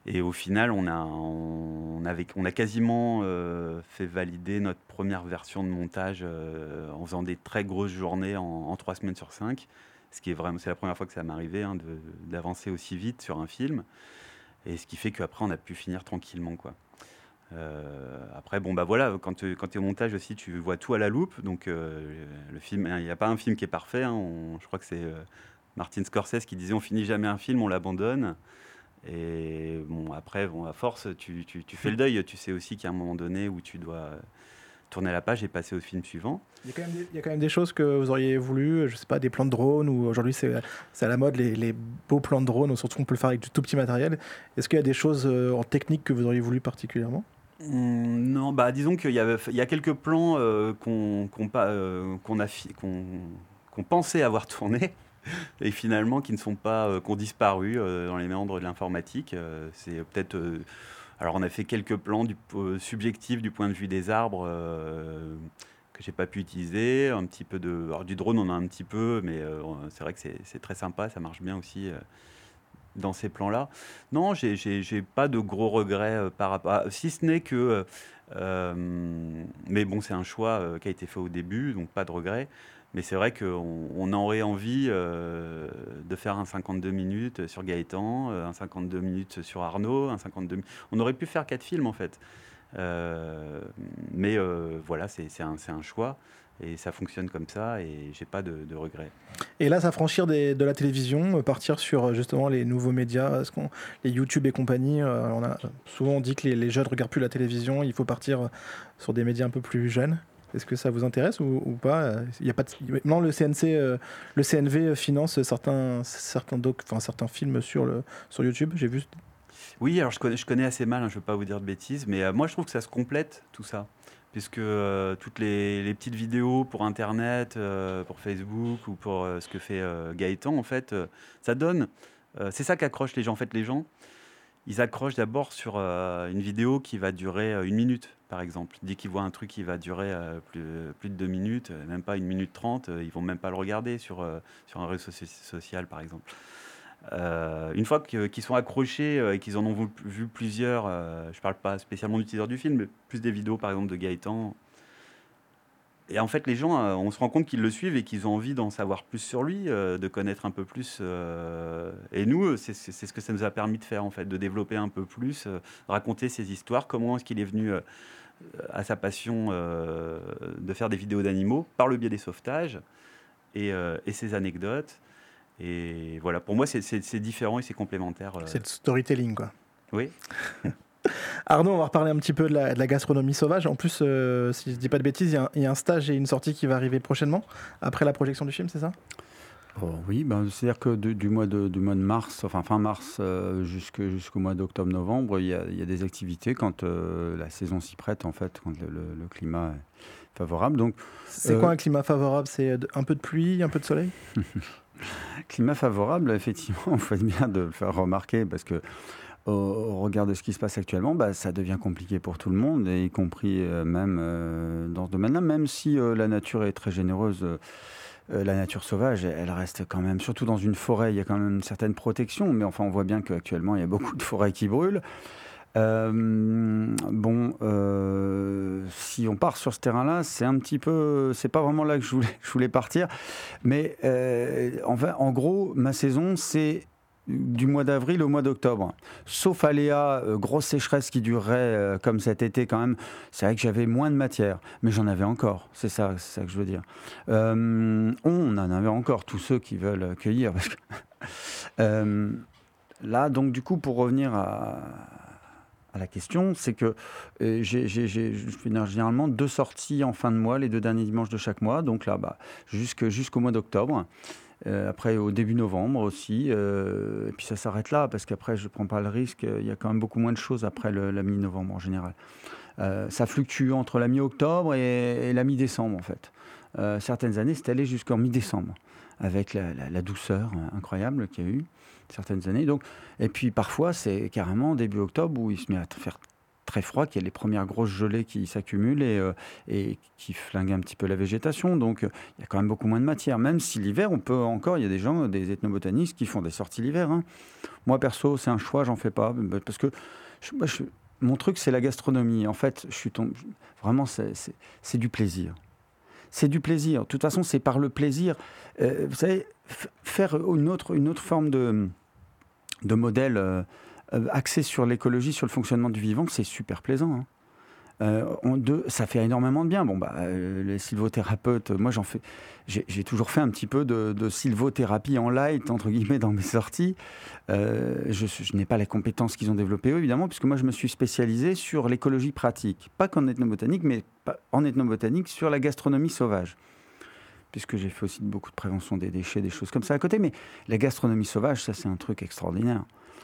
Et au final, on a quasiment fait valider notre première version de montage en faisant des très grosses journées en 3 semaines sur 5. Ce qui est vraiment, c'est la première fois que ça m'est arrivé d'avancer aussi vite sur un film. Et ce qui fait qu'après, on a pu finir tranquillement, quoi. Après, bon, bah voilà, quand tu es au montage aussi, tu vois tout à la loupe. Donc, le film, il n'y a pas un film qui est parfait. Hein. Je crois que c'est Martin Scorsese qui disait on finit jamais un film, on l'abandonne. Et bon, après, à force, tu fais le deuil. Tu sais aussi qu'il y a un moment donné où tu dois tourner la page et passer au film suivant. Il y a quand même des choses que vous auriez voulu, je sais pas, des plans de drone, ou aujourd'hui c'est à la mode les beaux plans de drone, surtout on peut le faire avec du tout petit matériel. Est-ce qu'il y a des choses en technique que vous auriez voulu particulièrement ? Non, bah disons qu'il y a quelques plans qu'on pensait avoir tournés et finalement qui ne sont pas, qui ont disparu dans les méandres de l'informatique. C'est peut-être. Alors on a fait quelques plans subjectifs du point de vue des arbres que j'ai pas pu utiliser. Un petit peu alors, du drone on a un petit peu, mais c'est vrai que c'est très sympa, ça marche bien aussi. Dans ces plans-là. Non, j'ai pas de gros regrets par rapport à... Si ce n'est que... mais bon, c'est un choix qui a été fait au début, donc pas de regrets. Mais c'est vrai qu'on aurait envie de faire un 52 minutes sur Gaëtan, un 52 minutes sur Arnaud, On aurait pu faire 4 films, en fait. Mais voilà, c'est un choix. Et ça fonctionne comme ça et j'ai pas de regrets. Et là, s'affranchir de la télévision, partir sur justement les nouveaux médias, les YouTube et compagnie, on a souvent dit que les jeunes ne regardent plus la télévision, il faut partir sur des médias un peu plus jeunes. Est-ce que ça vous intéresse ou pas ? Il y a pas non, le CNV finance certains films sur YouTube, j'ai vu. Oui, alors je connais assez mal, hein, je ne veux pas vous dire de bêtises, mais moi je trouve que ça se complète tout ça. Puisque toutes les petites vidéos pour Internet, pour Facebook ou pour ce que fait Gaëtan, en fait, ça donne. C'est ça qui accroche les gens. En fait, les gens, ils accrochent d'abord sur une vidéo qui va durer 1 minute, par exemple. Dès qu'ils voient un truc qui va durer plus de 2 minutes, même pas 1 minute 30, ils vont même pas le regarder sur un réseau social, par exemple. Une fois qu'ils sont accrochés et qu'ils en ont vu plusieurs, je parle pas spécialement d'utilisateurs du film, mais plus des vidéos par exemple de Gaëtan. Et en fait, les gens, on se rend compte qu'ils le suivent et qu'ils ont envie d'en savoir plus sur lui, de connaître un peu plus. Et nous, c'est ce que ça nous a permis de faire en fait, de développer un peu plus, raconter ses histoires, comment est-ce qu'il est venu à sa passion de faire des vidéos d'animaux par le biais des sauvetages et ses anecdotes. Et voilà, pour moi, c'est différent et c'est complémentaire. C'est le storytelling, quoi. Oui. Arnaud, on va reparler un petit peu de la gastronomie sauvage. En plus, si je ne dis pas de bêtises, il y a un stage et une sortie qui va arriver prochainement, après la projection du film, c'est ça ? Oui, c'est-à-dire que du mois de mars, enfin fin mars, jusqu'au mois d'octobre-novembre, il y a des activités quand la saison s'y prête, en fait, quand le climat est favorable. Donc, c'est quoi un climat favorable ? C'est un peu de pluie, un peu de soleil ? Climat favorable, effectivement, il faut bien de le faire remarquer parce que au regard de ce qui se passe actuellement, ça devient compliqué pour tout le monde, y compris même dans ce domaine-là, même si la nature est très généreuse. La nature sauvage, elle reste quand même, surtout dans une forêt, il y a quand même une certaine protection, mais enfin on voit bien qu'actuellement il y a beaucoup de forêts qui brûlent. Si on part sur ce terrain-là, c'est pas vraiment là que je voulais partir, mais en gros, ma saison, c'est du mois d'avril au mois d'octobre. Sauf aléa, grosse sécheresse qui durerait comme cet été quand même, c'est vrai que j'avais moins de matière, mais j'en avais encore, c'est ça que je veux dire. On en avait encore, tous ceux qui veulent cueillir. Parce que, là, donc du coup, pour revenir à la question, c'est que je fais généralement 2 sorties en fin de mois, les 2 derniers dimanches de chaque mois, donc là, jusqu'au mois d'octobre. Après, au début novembre aussi, et puis ça s'arrête là, parce qu'après, je ne prends pas le risque, il y a quand même beaucoup moins de choses après la mi-novembre en général. Ça fluctue entre la mi-octobre et la mi-décembre, en fait. Certaines années, c'est allé jusqu'en mi-décembre, avec la douceur incroyable qu'il y a eu certaines années. Donc, et puis parfois, c'est carrément début octobre où il se met à faire très froid qu'il y a les premières grosses gelées qui s'accumulent et qui flinguent un petit peu la végétation. Donc il y a quand même beaucoup moins de matière. Même si l'hiver, il y a des gens, des ethnobotanistes qui font des sorties l'hiver. Hein. Moi, perso, c'est un choix, j'en fais pas. Parce que mon truc, c'est la gastronomie. En fait, vraiment, c'est du plaisir. C'est du plaisir. De toute façon, c'est par le plaisir. Vous savez, faire une autre forme de modèle axé sur l'écologie, sur le fonctionnement du vivant, c'est super plaisant. Hein. Ça fait énormément de bien. Les sylvothérapeutes, moi j'ai toujours fait un petit peu de sylvothérapie en light, entre guillemets, dans mes sorties. Je n'ai pas les compétences qu'ils ont développées eux, évidemment, puisque moi je me suis spécialisé sur l'écologie pratique. Pas qu'en ethnobotanique, mais en ethnobotanique sur la gastronomie sauvage. Puisque j'ai fait aussi beaucoup de prévention des déchets, des choses comme ça à côté. Mais la gastronomie sauvage, ça c'est un truc extraordinaire.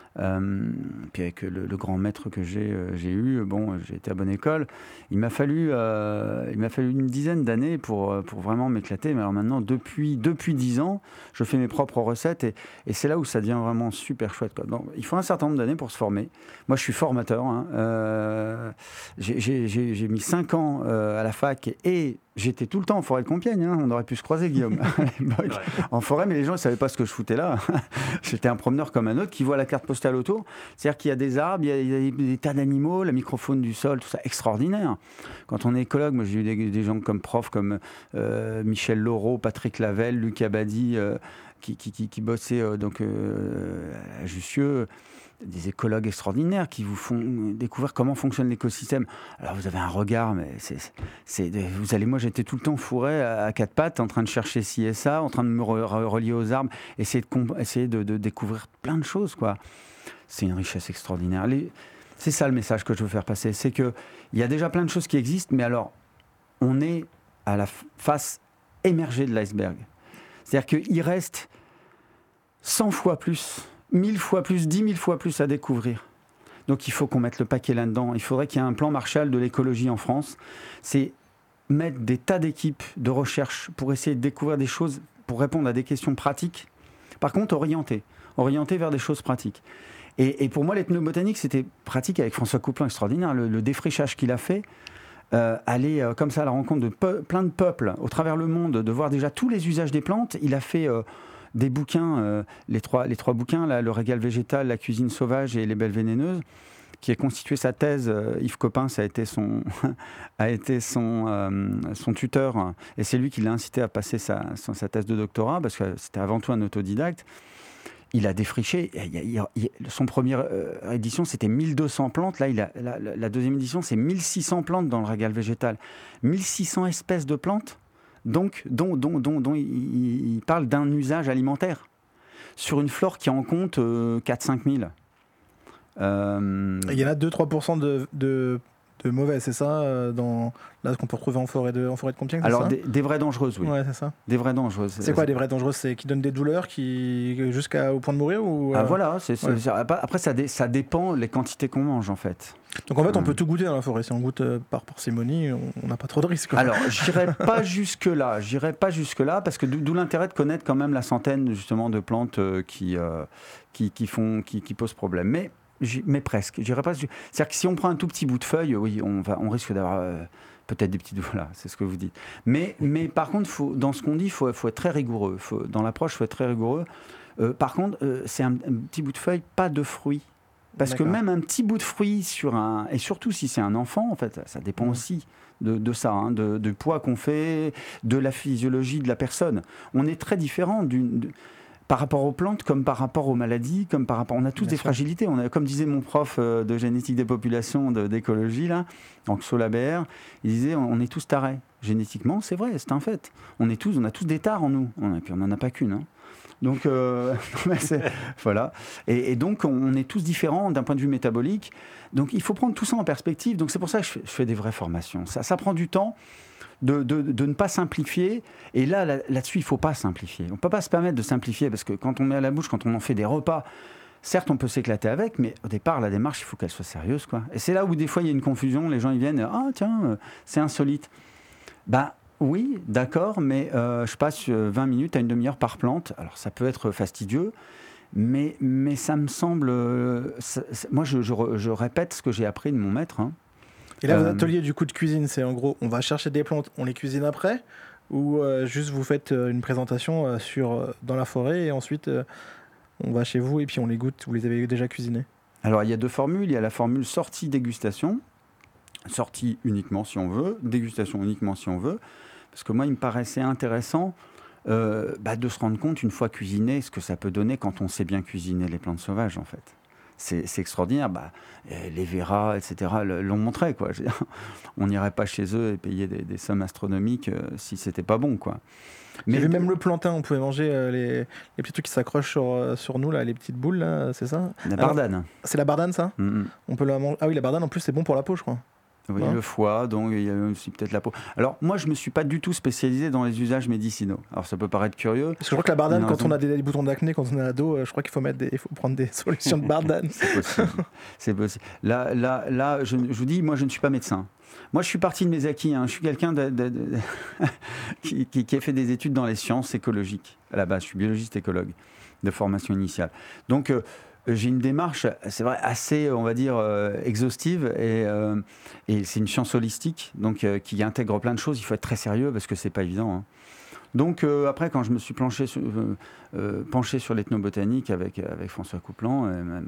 Puis avec le grand maître que j'ai eu, j'ai été à bonne école. Il m'a fallu une dizaine d'années pour vraiment m'éclater. Mais alors maintenant, depuis 10 ans, je fais mes propres recettes et c'est là où ça devient vraiment super chouette, quoi. Donc, il faut un certain nombre d'années pour se former. Moi, je suis formateur. Hein. J'ai mis 5 ans à la fac et j'étais tout le temps en forêt de Compiègne, hein. On aurait pu se croiser, Guillaume, à l'époque, en forêt, mais les gens ne savaient pas ce que je foutais là. J'étais un promeneur comme un autre qui voit la carte postale autour. C'est-à-dire qu'il y a des arbres, il y a des tas d'animaux, la microfaune du sol, tout ça, extraordinaire. Quand on est écologue, moi j'ai eu des gens comme profs, comme Michel Laureau, Patrick Lavelle, Luc Abadi, qui bossaient à Jussieu. Des écologues extraordinaires qui vous font découvrir comment fonctionne l'écosystème. Alors vous avez un regard, mais moi j'étais tout le temps fourré à quatre pattes, en train de chercher ci et ça, en train de me relier aux arbres, essayer de découvrir plein de choses, quoi. C'est une richesse extraordinaire. C'est ça le message que je veux faire passer, c'est qu'il y a déjà plein de choses qui existent, mais alors on est à la face émergée de l'iceberg. C'est-à-dire qu'il reste 100 fois plus, 1000 fois plus, 10 000 fois plus à découvrir. Donc il faut qu'on mette le paquet là-dedans. Il faudrait qu'il y ait un plan Marshall de l'écologie en France. C'est mettre des tas d'équipes de recherche pour essayer de découvrir des choses, pour répondre à des questions pratiques. Par contre, orienter vers des choses pratiques. Et pour moi, l'ethnobotanique, c'était pratique avec François Couplin, extraordinaire. Le défrichage qu'il a fait, aller comme ça à la rencontre de plein de peuples au travers le monde, de voir déjà tous les usages des plantes. Il a fait... des bouquins, les trois bouquins, là, le régal végétal, la cuisine sauvage et les belles vénéneuses, qui a constitué sa thèse. Yves Copin, ça a été son tuteur, et c'est lui qui l'a incité à passer sa thèse de doctorat, parce que c'était avant tout un autodidacte. Il a défriché. Son première édition, c'était 1200 plantes. Là, la deuxième édition, c'est 1600 plantes dans le régal végétal. 1600 espèces de plantes. Donc, dont il parle d'un usage alimentaire sur une flore qui en compte 4-5 000. Il y en a 2-3% de mauvais, c'est ça, là qu'on peut retrouver en forêt de Compiègne. Alors des vraies dangereuses, oui. Ouais, c'est ça. Des vraies dangereuses. C'est quoi des vraies dangereuses? C'est qui donnent des douleurs, jusqu'au point de mourir ou voilà. Après, ça dépend les quantités qu'on mange, en fait. Donc en fait, on peut tout goûter dans la forêt. Si on goûte par parcimonie, on n'a pas trop de risques. Alors, j'irai pas jusque là, parce que d'où l'intérêt de connaître quand même la centaine justement de plantes qui posent problème. Mais presque. J'irai pas. C'est-à-dire que si on prend un tout petit bout de feuille, oui, on risque d'avoir peut-être des petits. Voilà, c'est ce que vous dites. Mais par contre, dans ce qu'on dit, faut être très rigoureux. Dans l'approche, faut être très rigoureux. Par contre, c'est un petit bout de feuille, pas de fruits. Parce que même un petit bout de fruit et surtout si c'est un enfant, en fait, ça dépend aussi de ça, hein, du poids qu'on fait, de la physiologie de la personne. On est très différent par rapport aux plantes, comme par rapport aux maladies, on a tous des fragilités. Comme disait mon prof de génétique des populations d'écologie, là, Anxo Labert, il disait on est tous tarés. Génétiquement, c'est vrai, c'est un fait. On a tous des tares en nous. Puis on n'en a pas qu'une. Hein. Donc, voilà. Et donc, on est tous différents d'un point de vue métabolique. Donc, il faut prendre tout ça en perspective. Donc, c'est pour ça que je fais des vraies formations. Ça prend du temps de ne pas simplifier. Et là-dessus, il ne faut pas simplifier. On ne peut pas se permettre de simplifier parce que quand on met à la bouche, quand on en fait des repas, certes, on peut s'éclater avec, mais au départ, la démarche, il faut qu'elle soit sérieuse, quoi. Et c'est là où, des fois, il y a une confusion. Les gens, ils viennent, tiens, c'est insolite. Oui, d'accord, mais je passe 20 minutes à une demi-heure par plante. Alors, ça peut être fastidieux, Mais ça me semble... moi, je répète ce que j'ai appris de mon maître. Hein. Et là, vos ateliers du coup de cuisine, c'est en gros, on va chercher des plantes, on les cuisine après, ou juste vous faites une présentation dans la forêt et ensuite on va chez vous et puis on les goûte, vous les avez déjà cuisinées? Alors, il y a deux formules. Il y a la formule sortie dégustation, sortie uniquement si on veut, dégustation uniquement si on veut. Parce que moi, il me paraissait intéressant de se rendre compte, une fois cuisiné, ce que ça peut donner quand on sait bien cuisiner les plantes sauvages, en fait. C'est extraordinaire. Les Vera, etc., l'ont montré, quoi. Je veux dire, on n'irait pas chez eux et payer des sommes astronomiques si c'était pas bon, quoi. Mais j'ai vu même le plantain, on pouvait manger les petits trucs qui s'accrochent sur nous, là, les petites boules, là, c'est ça? La bardane. C'est la bardane, ça? On peut la manger. Ah oui, la bardane, en plus, c'est bon pour la peau, je crois. Oui, le foie, donc il y a aussi peut-être la peau. Alors, moi, je ne me suis pas du tout spécialisé dans les usages médicinaux. Alors, ça peut paraître curieux. Parce que je crois que la bardane, quand on a des boutons d'acné, quand on est ado, je crois qu'il faut prendre des solutions de bardane. C'est possible. C'est possible. Là je vous dis, moi, je ne suis pas médecin. Moi, je suis parti de mes acquis. Hein. Je suis quelqu'un qui a fait des études dans les sciences écologiques. À la base, je suis biologiste écologue de formation initiale. Donc, j'ai une démarche, c'est vrai, assez, on va dire, exhaustive et c'est une science holistique, donc qui intègre plein de choses. Il faut être très sérieux parce que c'est pas évident. Hein. Donc après, quand je me suis penché sur l'ethnobotanique avec François Coupland,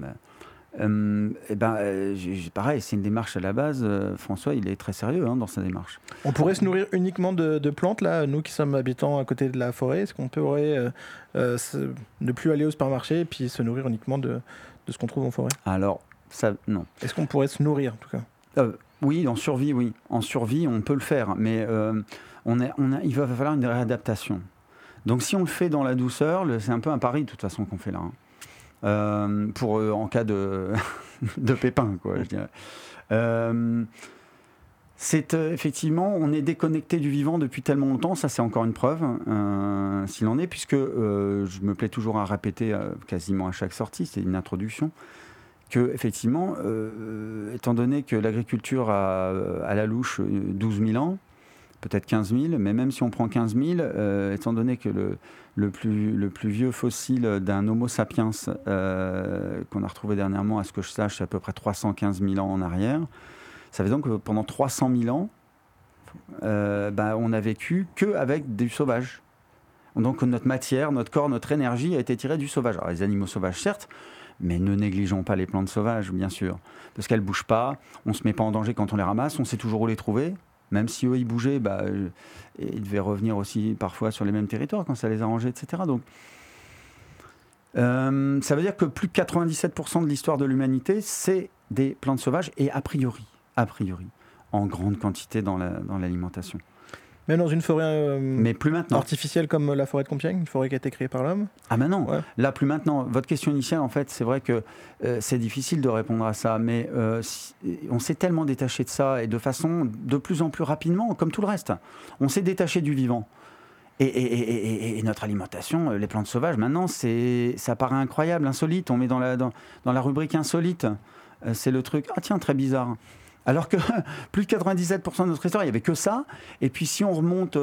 pareil, c'est une démarche à la base. François, il est très sérieux dans sa démarche. On pourrait se nourrir uniquement de plantes, là, nous qui sommes habitants à côté de la forêt. Est-ce qu'on pourrait ne plus aller au supermarché et puis se nourrir uniquement de ce qu'on trouve en forêt? Alors, ça, non. Est-ce qu'on pourrait se nourrir, en tout cas? Oui, en survie, oui. En survie, on peut le faire, mais il va falloir une réadaptation. Donc, si on le fait dans la douceur, c'est un peu un pari, de toute façon, qu'on fait là. Hein. En cas de pépin, quoi, je dirais. C'est effectivement, on est déconnecté du vivant depuis tellement longtemps, ça c'est encore une preuve, s'il en est, puisque je me plais toujours à répéter quasiment à chaque sortie, c'est une introduction, que effectivement, étant donné que l'agriculture a à la louche 12 000 ans, peut-être 15 000, mais même si on prend 15 000, étant donné que le plus vieux fossile d'un Homo sapiens qu'on a retrouvé dernièrement, à ce que je sache, c'est à peu près 315 000 ans en arrière. Ça veut donc que pendant 300 000 ans, on n'a vécu qu'avec du sauvage. Donc notre matière, notre corps, notre énergie a été tirée du sauvage. Alors les animaux sauvages, certes, mais ne négligeons pas les plantes sauvages, bien sûr. Parce qu'elles ne bougent pas, on ne se met pas en danger quand on les ramasse, on sait toujours où les trouver. Même si eux, ils bougeaient, ils devaient revenir aussi parfois sur les mêmes territoires quand ça les arrangeait, etc. Donc, ça veut dire que plus de 97% de l'histoire de l'humanité, c'est des plantes sauvages et a priori, en grande quantité dans l'alimentation. Même dans une forêt mais plus maintenant. Artificielle comme la forêt de Compiègne, une forêt qui a été créée par l'homme? Ah ben non, ouais. Là plus maintenant. Votre question initiale, en fait, c'est vrai que c'est difficile de répondre à ça, mais on s'est tellement détaché de ça et de façon de plus en plus rapidement, comme tout le reste. On s'est détaché du vivant. Et notre alimentation, les plantes sauvages, maintenant, ça paraît incroyable, insolite. On met dans la rubrique insolite. C'est le truc, ah tiens, très bizarre. Alors que plus de 97% de notre histoire, il n'y avait que ça. Et puis si on remonte,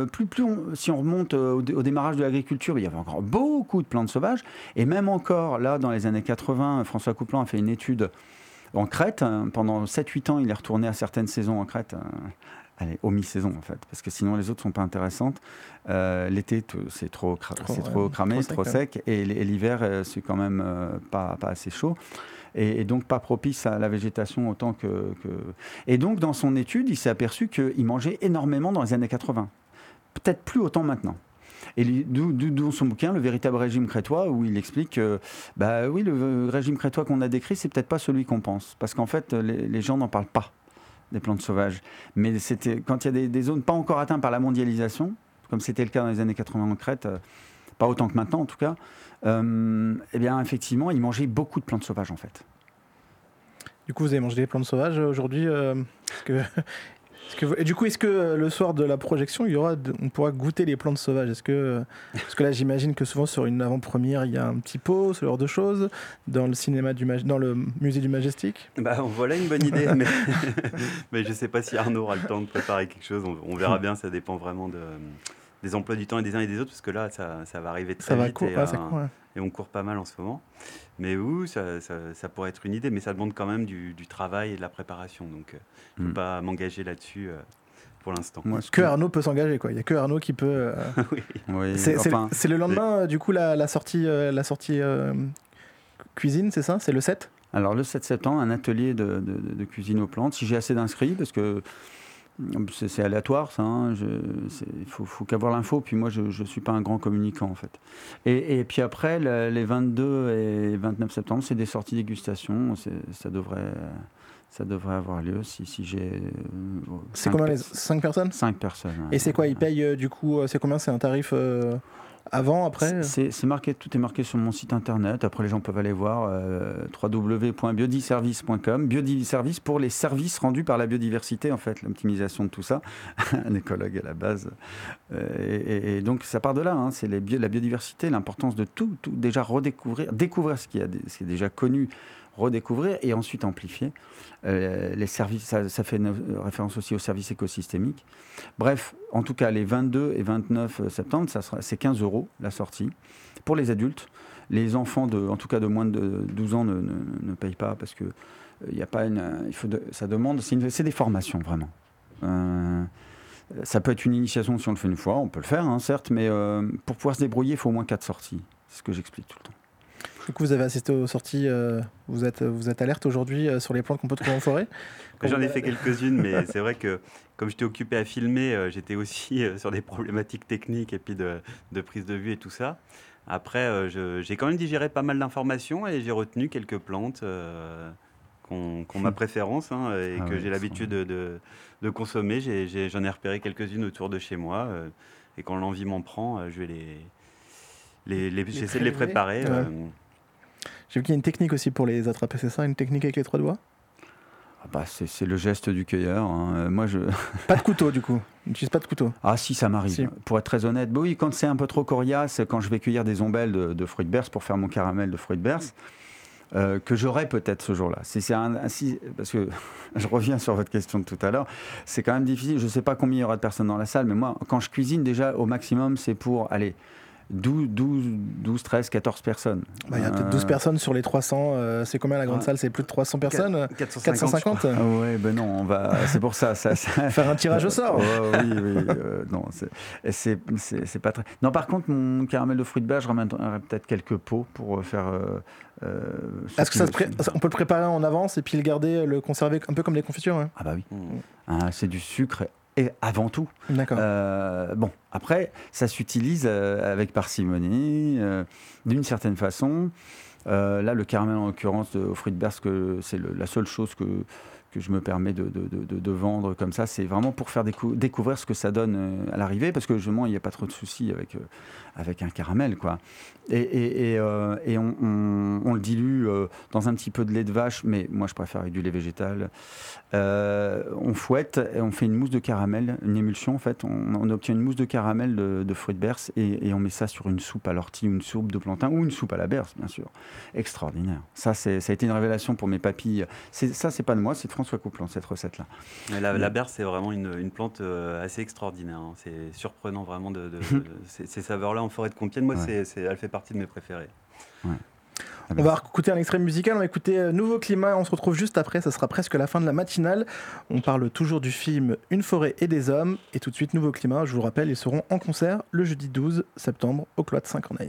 au démarrage de l'agriculture, il y avait encore beaucoup de plantes sauvages. Et même encore, là, dans les années 80, François Coupland a fait une étude en Crète. Pendant 7-8 ans, il est retourné à certaines saisons en Crète. Allez, aux mi-saison en fait, parce que sinon les autres sont pas intéressantes. L'été, c'est trop cramé, trop sec. Et l'hiver, c'est quand même pas assez chaud. Et donc pas propice à la végétation autant que... Et donc dans son étude, il s'est aperçu qu'il mangeait énormément dans les années 80. Peut-être plus autant maintenant. Et d'où son bouquin, Le véritable régime crétois, où il explique que oui, le régime crétois qu'on a décrit, c'est peut-être pas celui qu'on pense. Parce qu'en fait, les gens n'en parlent pas, des plantes sauvages. Mais quand il y a des zones pas encore atteintes par la mondialisation, comme c'était le cas dans les années 80 en Crète, pas autant que maintenant en tout cas, eh bien effectivement, ils mangeaient beaucoup de plantes sauvages en fait. Du coup, vous avez mangé des plantes sauvages aujourd'hui Et du coup, est-ce que le soir de la projection, on pourra goûter les plantes sauvages? Parce que là, j'imagine que souvent sur une avant-première, il y a un petit pot, ce genre de choses, dans le musée du Majestic. Voilà une bonne idée, mais je ne sais pas si Arnaud aura le temps de préparer quelque chose. On verra bien, ça dépend vraiment de des emplois du temps et des uns et des autres, parce que là, ça va arriver très Ça va vite court, ça court, ouais. et on court pas mal en ce moment. Mais oui, ça pourrait être une idée, mais ça demande quand même du travail et de la préparation. Donc, je ne peux pas m'engager là-dessus pour l'instant. Moi, Que Arnaud peut s'engager, quoi. Il n'y a que Arnaud qui peut. Oui. Oui, C'est le lendemain, du coup, la sortie cuisine, c'est ça? C'est le 7? Alors, le 7 septembre, un atelier de cuisine aux plantes. Si j'ai assez d'inscrits, parce que c'est aléatoire, ça. Hein, il faut qu'avoir l'info. Puis moi, je ne suis pas un grand communicant, en fait. Et puis après, les 22 et 29 septembre, c'est des sorties dégustation. Ça devrait avoir lieu si j'ai. C'est combien, les 5 personnes? 5 personnes. Et c'est quoi? Ils payent, du coup, c'est combien? C'est un tarif avant, après? C'est marqué, tout est marqué sur mon site internet. Après, les gens peuvent aller voir www.biodiservice.com. Biodiservice pour les services rendus par la biodiversité, en fait, l'optimisation de tout ça. Un écologue à la base. Et donc, ça part de là. Hein. C'est la biodiversité, l'importance de tout déjà découvrir ce qui est déjà connu, redécouvrir et ensuite amplifier. Les services, ça fait une référence aussi aux services écosystémiques. Bref, en tout cas, les 22 et 29 septembre, c'est 15 € la sortie. Pour les adultes, les enfants, en tout cas de moins de 12 ans, ne payent pas parce que il y a pas ça demande, c'est des formations vraiment. Ça peut être une initiation si on le fait une fois, on peut le faire, hein, certes, mais pour pouvoir se débrouiller, il faut au moins 4 sorties. C'est ce que j'explique tout le temps. Du coup, vous avez assisté aux sorties, vous êtes alerte aujourd'hui sur les plantes qu'on peut trouver en forêt? J'en ai fait quelques-unes, mais c'est vrai que comme j'étais occupé à filmer, j'étais aussi sur des problématiques techniques et puis de prise de vue et tout ça. Après, j'ai quand même digéré pas mal d'informations et j'ai retenu quelques plantes qu'on ma préférence et que j'ai l'habitude de consommer. J'en ai repéré quelques-unes autour de chez moi et quand l'envie m'en prend, je vais j'essaie de les préparer. Ouais. J'ai vu qu'il y a une technique aussi pour les attraper, c'est ça? Une technique avec les 3 doigts? C'est le geste du cueilleur. Hein. Moi, Pas de couteau, du coup. On n'utilise pas de couteau. Ah si, ça m'arrive. Si. Pour être très honnête. Oui, quand c'est un peu trop coriace, quand je vais cueillir des ombelles de fruits de berce pour faire mon caramel de fruits de berce, que j'aurai peut-être ce jour-là. Parce que je reviens sur votre question de tout à l'heure, c'est quand même difficile. Je ne sais pas combien il y aura de personnes dans la salle, mais moi, quand je cuisine, déjà, au maximum, c'est pour, 12, 13, 14 personnes. Il y a peut-être 12 personnes sur les 300. C'est combien la grande salle? C'est plus de 300 personnes? 450 ouais, ben non, c'est pour ça. Faire un tirage au sort. Oui. Non, c'est pas très. Non, par contre, mon caramel de fruits de berge, je ramènerai peut-être quelques pots pour faire. Est-ce que on peut le préparer en avance et puis le conserver un peu comme les confitures, hein? Ah bah oui. C'est du sucre. Et avant tout. D'accord. Bon, après, ça s'utilise avec parcimonie, d'une certaine façon. Là, le caramel, en l'occurrence, aux fruits de berce, c'est la seule chose que je me permets de vendre comme ça. C'est vraiment pour faire découvrir ce que ça donne à l'arrivée, parce que justement, il n'y a pas trop de soucis avec un caramel, quoi. Et on le dilue dans un petit peu de lait de vache, mais moi, je préfère avec du lait végétal. On fouette et on fait une mousse de caramel, une émulsion en fait. On obtient une mousse de caramel de fruits de berce et on met ça sur une soupe à l'ortie, une soupe de plantain ou une soupe à la berce, bien sûr. Extraordinaire. Ça a été une révélation pour mes papilles. C'est pas de moi, c'est de François Coupland, cette recette-là. La berce, c'est vraiment une plante assez extraordinaire. Hein. C'est surprenant vraiment ces saveurs-là en forêt de Compiègne. Moi, elle fait partie de mes préférés. Ouais. On va écouter un extrait musical, on va écouter Nouveau Climat et on se retrouve juste après, ça sera presque la fin de la matinale. On parle toujours du film Une forêt et des hommes et tout de suite Nouveau Climat, je vous le rappelle, ils seront en concert le jeudi 12 septembre au Cloître Saint-Corneille.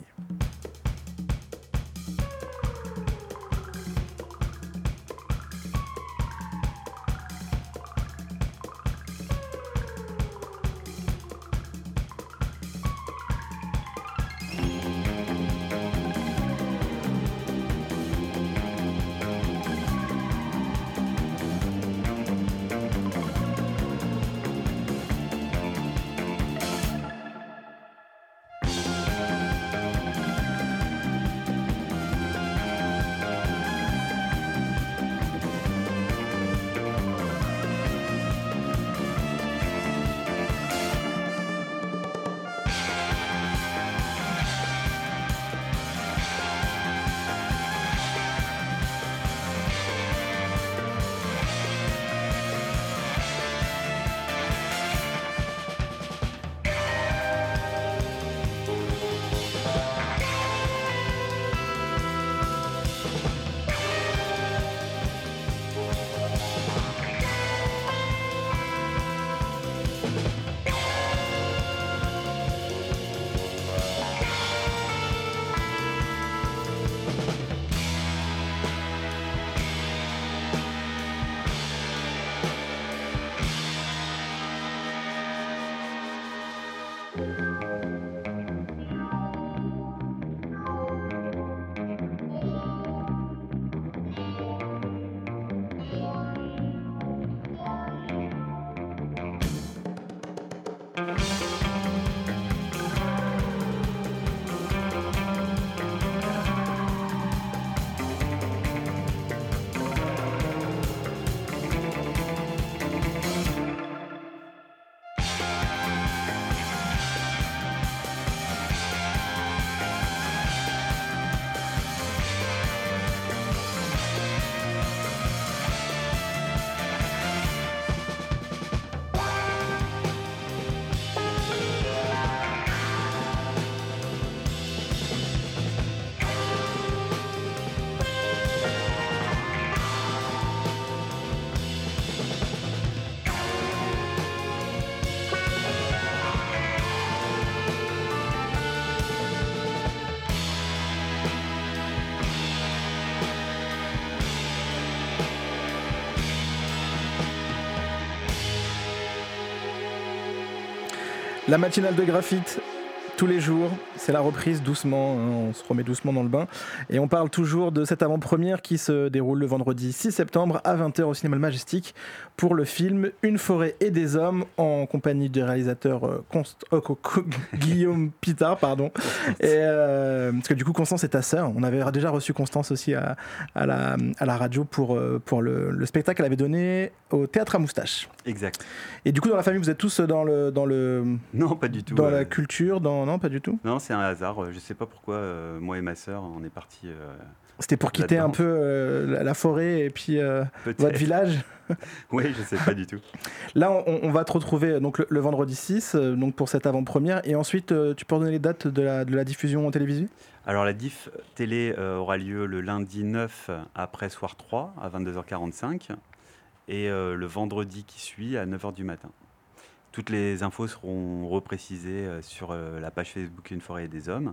La matinale de Graphite, tous les jours, c'est la reprise doucement, hein, on se remet doucement dans le bain. Et on parle toujours de cette avant-première qui se déroule le vendredi 6 septembre à 20h au Cinéma Le Majestic pour le film Une forêt et des hommes en compagnie du réalisateur Guillaume Pitard. Pardon. Et, parce que du coup, Constance est ta sœur. On avait déjà reçu Constance aussi à la radio pour le spectacle qu'elle avait donné au Théâtre à Moustache. Exact. Et du coup, dans la famille, vous êtes tous dans Non, pas du tout. dans la culture, non, pas du tout. Non, c'est un hasard. Je sais pas pourquoi moi et ma sœur, on est partis. C'était pour quitter un là-dedans. peu la forêt et puis Peut-être. votre village. Oui, je sais pas du tout. Là, on va te retrouver donc le vendredi 6 donc pour cette avant-première. Et ensuite, tu peux redonner les dates de la diffusion télévisée ? Alors la diff télé aura lieu le lundi 9 après soir 3 à 22h45 et le vendredi qui suit à 9h du matin. Toutes les infos seront reprécisées sur la page Facebook Une forêt et des hommes.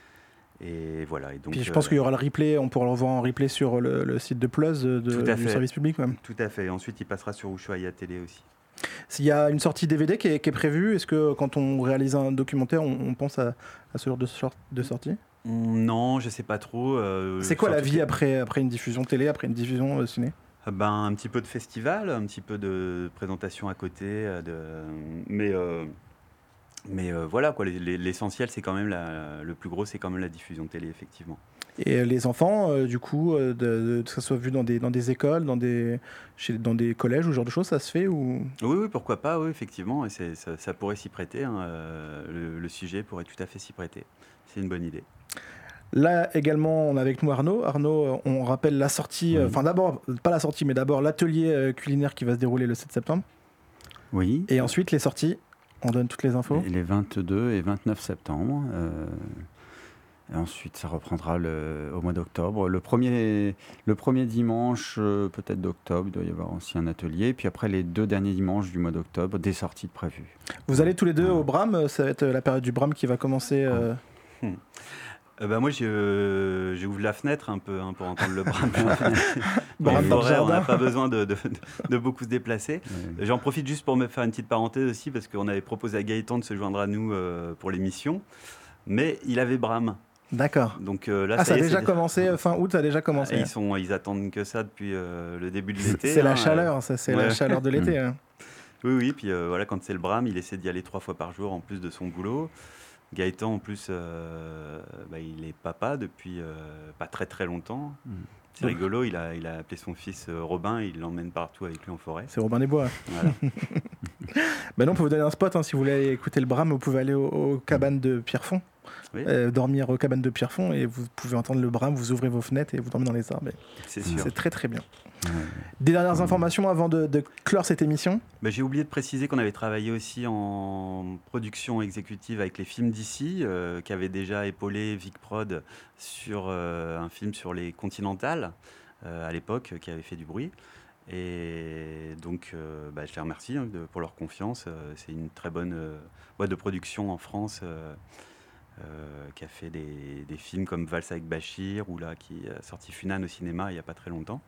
Et voilà. Et donc, Puis je pense qu'il y aura le replay, on pourra le voir en replay sur le site de Plus Tout à du fait. service public. Ouais. Tout à fait. Et ensuite, il passera sur Ushuaïa Télé aussi. S'il y a une sortie DVD qui est prévue, est-ce que quand on réalise un documentaire, on pense à ce genre de sortie ? Non, je sais pas trop. C'est quoi la surtout vie que- après une diffusion télé, après une diffusion ciné ? Un petit peu de festival, un petit peu de présentation à côté, mais voilà quoi. L'essentiel, c'est quand même le plus gros, c'est quand même la diffusion télé, effectivement. Et les enfants, du coup, que ça soit vu dans des écoles, dans des collèges ou ce genre de choses, ça se fait ou... Oui, pourquoi pas, oui, effectivement, et ça pourrait s'y prêter. Hein, le sujet pourrait tout à fait s'y prêter. C'est une bonne idée. Là également, on a avec nous Arnaud. Arnaud, on rappelle la sortie, enfin d'abord, pas la sortie, mais d'abord l'atelier culinaire qui va se dérouler le 7 septembre. Oui. Et ensuite les sorties, on donne toutes les infos. Les 22 et 29 septembre. Et ensuite, ça reprendra au mois d'octobre. Le premier dimanche, peut-être d'octobre, il doit y avoir aussi un atelier. Puis après, les 2 derniers dimanches du mois d'octobre, des sorties de prévues. Vous allez tous les deux au Bram, ça va être la période du Bram qui va commencer. Moi, j'ouvre la fenêtre un peu hein, pour entendre le Bram. Bram En dans le forêt, on n'a jardin. pas besoin de beaucoup se déplacer. J'en profite juste pour me faire une petite parenthèse aussi, parce qu'on avait proposé à Gaëtan de se joindre à nous pour l'émission, mais il avait Bram. D'accord. Donc là, Ah, ça a y est, déjà c'est- commencé, fin août, ça a déjà commencé. Ils attendent que ça depuis le début de l'été. C'est la hein, chaleur, ça, c'est la ouais. chaleur de l'été. hein. Oui, puis voilà, quand c'est le Bram, il essaie d'y aller 3 fois par jour en plus de son boulot. Gaëtan, en plus, il est papa depuis pas très très longtemps. C'est rigolo, il a appelé son fils Robin, il l'emmène partout avec lui en forêt. C'est Robin des Bois. Voilà. Non, on peut vous donner un spot, hein, si vous voulez aller écouter le Bram, vous pouvez aller aux cabanes de Pierrefonds. Oui. Dormir aux cabanes de Pierrefonds et vous pouvez entendre le Bram, vous ouvrez vos fenêtres et vous dormez dans les arbres. Et C'est sûr. c'est très très bien. Des dernières informations avant de clore cette émission. J'ai oublié de préciser qu'on avait travaillé aussi en production exécutive avec les films d'ici, qui avaient déjà épaulé Vic Prod sur un film sur les Continentales à l'époque, qui avait fait du bruit. Et donc, je les remercie pour leur confiance. C'est une très bonne boîte de production en France qui a fait des films comme Valse avec Bachir ou là qui a sorti Funan au cinéma il n'y a pas très longtemps.